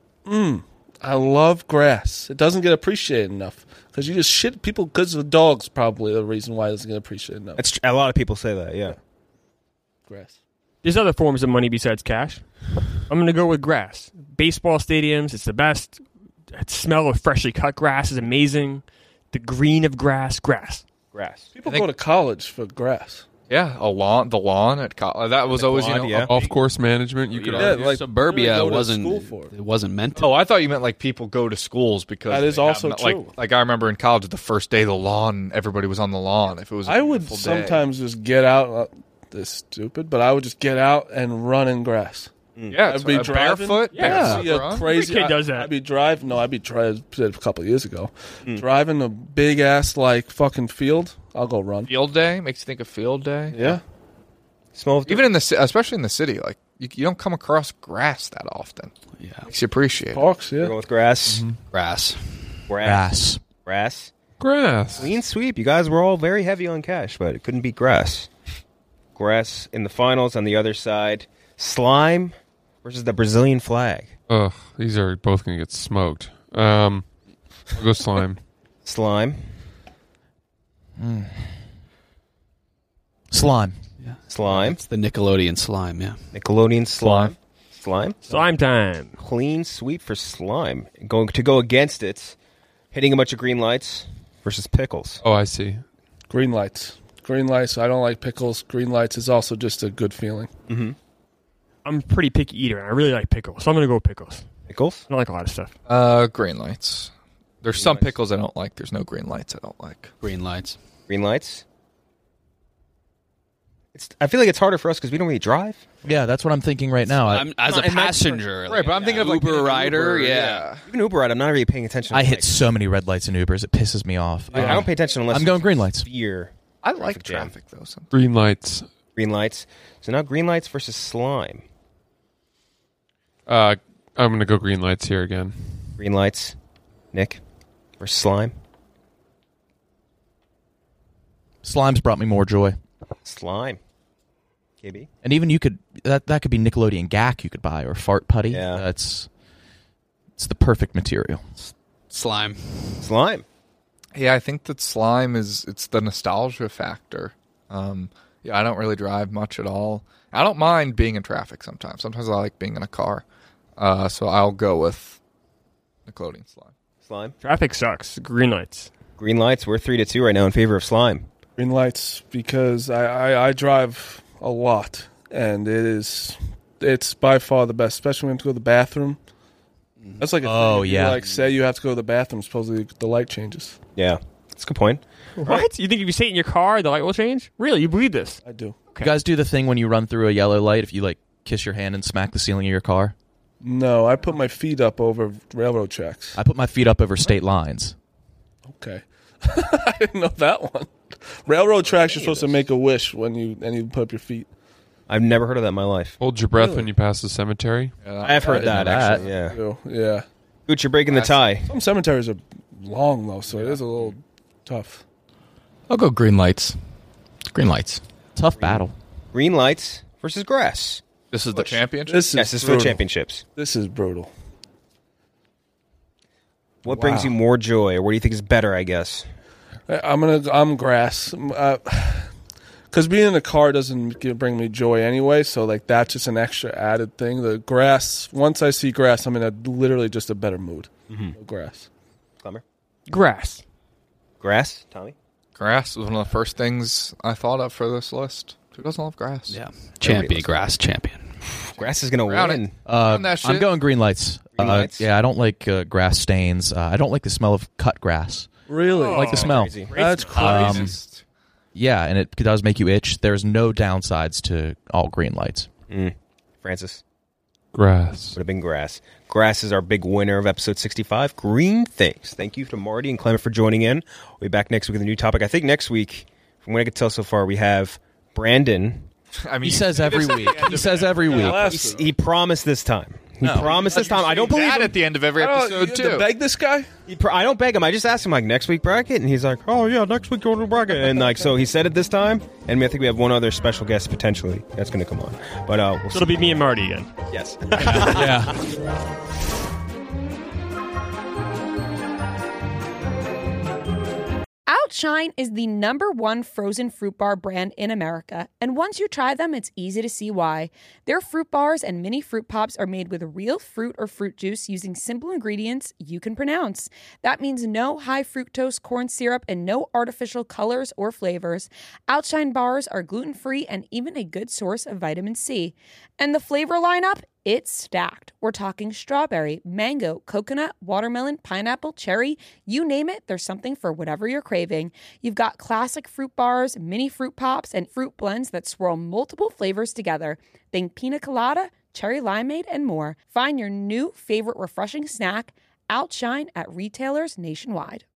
I love grass. It doesn't get appreciated enough because you just shit people because the dog's probably the reason why it doesn't get appreciated enough. A lot of people say that. Yeah. Grass. There's other forms of money besides cash. I'm going to go with grass. Baseball stadiums, it's the best. The smell of freshly cut grass is amazing. The green of grass. People go to college for grass. Yeah, the lawn at college. That was always, golf course management. You could argue. like Suburbia really go to wasn't. school for it. It wasn't meant to. Oh, I thought you meant like people go to schools because That is they also have, true. Like I remember in college, the first day, the lawn, everybody was on the lawn. If it was, I would sometimes just get out. This is stupid, but I would just get out and run in grass. Yeah, I'd be driving. barefoot. Yeah, barefoot run? crazy. Every kid does that. I'd be driving. No, I'd be driving a couple of years ago. Driving a big ass like fucking field. I'll go run. Field day makes you think of field day. Yeah. Even in especially in the city, like you don't come across grass that often. Yeah, makes you appreciate it. Parks. Yeah. We're going with grass. Grass. Grass. Grass. Clean sweep. You guys were all very heavy on cash, but it couldn't beat grass. Grass in the finals. On the other side, slime versus the Brazilian flag. Ugh, these are both going to get smoked. I'll go slime. Slime. Slime. Yeah. Slime. It's the Nickelodeon slime. Yeah. Nickelodeon slime. Slime. Slime time. Clean sweep for slime. Going to go against it, hitting a bunch of green lights versus pickles. Oh, I see. Green lights. Green lights. I don't like pickles. Green lights is also just a good feeling. Mm-hmm. I'm a pretty picky eater, and I really like pickles, so I'm going to go with pickles. Pickles? I don't like a lot of stuff. Green lights. There's some pickles I don't like. There's no green lights I don't like. Green lights. Green lights. I feel like it's harder for us because we don't really drive. Yeah, that's what I'm thinking right now. As a passenger, Right, but I'm thinking of like Uber rider. Uber, yeah. Even Uber ride, I'm not really paying attention. I to, hit so many red lights in Ubers. It pisses me off. I don't pay attention unless I'm going green lights. Fear. I like jam. traffic though. Sometimes. Green lights. Green lights. So now green lights versus slime. I'm going to go green lights here again. Green lights. Nick versus slime. Slime's brought me more joy. Slime. KB. And even you could that could be Nickelodeon Gak you could buy or Fart Putty. Yeah. It's the perfect material. Slime. Slime. Yeah, I think that slime it's the nostalgia factor. Yeah, I don't really drive much at all. I don't mind being in traffic sometimes. Sometimes I like being in a car. So I'll go with Nickelodeon slime. Slime. Traffic sucks. Green lights. Green lights. We're 3-2 right now in favor of slime. Green lights because I drive a lot and it's by far the best, especially when you have to go to the bathroom. That's like a thing. Yeah. Like say you have to go to the bathroom, supposedly the light changes. Yeah, that's a good point. What? You think if you stay in your car, the light will change? Really? You believe this? I do. You guys do the thing when you run through a yellow light if you like kiss your hand and smack the ceiling of your car? No, I put my feet up over railroad tracks. I put my feet up over state lines. Okay. I didn't know that one. Railroad tracks, you're supposed to make a wish when you put up your feet. I've never heard of that in my life. Hold your breath when you pass the cemetery. I've heard that, actually. Yeah. Yeah. Gooch, you're breaking the tie. Some cemeteries are long, though, so it is a little tough. I'll go green lights. Green lights. Tough battle. Green lights versus grass. This is the championship? This is for the championships. This is brutal. What brings you more joy, or what do you think is better, I guess? I'm grass. Because Because being in the car doesn't bring me joy anyway, so like that's just an extra added thing. The grass, once I see grass, I'm in literally just a better mood. No grass. Clemmer? Grass. Grass, Tommy? Grass was one of the first things I thought of for this list. Who doesn't love grass? Yeah. Champion, grass champion. Grass is going to win. I'm going green lights. Yeah, I don't like grass stains. I don't like the smell of cut grass. Really? I like the smell. Crazy. That's crazy. Yeah, and it does make you itch. There's no downsides to all green lights. Francis? Grass. Would have been grass. Grass is our big winner of episode 65. Green things. Thank you to Marty and Clement for joining in. We'll be back next week with a new topic. I think next week, from what I could tell so far, we have Brandon. I mean, he says every week. He says every week. He promised this time. He promised this time. I don't believe that him. at the end of every episode, You have to beg this guy? I don't beg him. I just asked him, like, next week bracket? And he's like, oh, yeah, next week go to bracket. And, like, so he said it this time. And I think we have one other special guest, potentially, that's going to come on. But we'll So it'll be me and Marty again. Yes. Yeah. Outshine is the #1 frozen fruit bar brand in America, and once you try them, it's easy to see why. Their fruit bars and mini fruit pops are made with real fruit or fruit juice using simple ingredients you can pronounce. That means no high fructose corn syrup and no artificial colors or flavors. Outshine bars are gluten-free and even a good source of vitamin C. And the flavor lineup? It's stacked. We're talking strawberry, mango, coconut, watermelon, pineapple, cherry. You name it, there's something for whatever you're craving. You've got classic fruit bars, mini fruit pops, and fruit blends that swirl multiple flavors together. Think pina colada, cherry limeade, and more. Find your new favorite refreshing snack, Outshine, at retailers nationwide.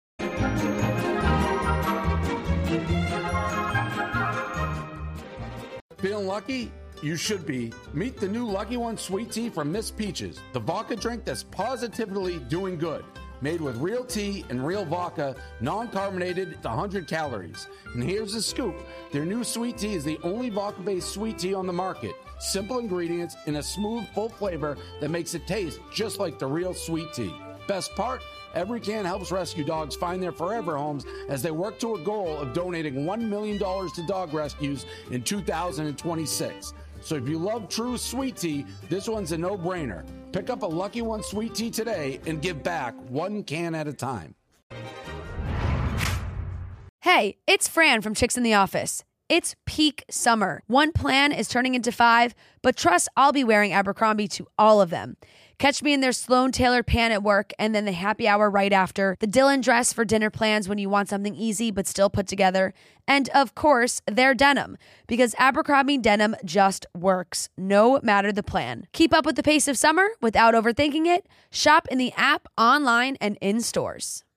Feeling lucky? You should be. Meet the new Lucky One Sweet Tea from Miss Peaches, the vodka drink that's positively doing good. Made with real tea and real vodka, non-carbonated, 100 calories. And here's the scoop. Their new sweet tea is the only vodka-based sweet tea on the market. Simple ingredients and a smooth, full flavor that makes it taste just like the real sweet tea. Best part? Every can helps rescue dogs find their forever homes as they work to a goal of donating $1 million to dog rescues in 2026. So if you love true sweet tea, this one's a no-brainer. Pick up a Lucky One Sweet Tea today and give back one can at a time. Hey, it's Fran from Chicks in the Office. It's peak summer. One plan is turning into 5, but trust I'll be wearing Abercrombie to all of them. Catch me in their Sloan-tailored pant at work and then the happy hour right after, the Dylan dress for dinner plans when you want something easy but still put together, and of course, their denim, because Abercrombie denim just works, no matter the plan. Keep up with the pace of summer without overthinking it. Shop in the app, online, and in stores.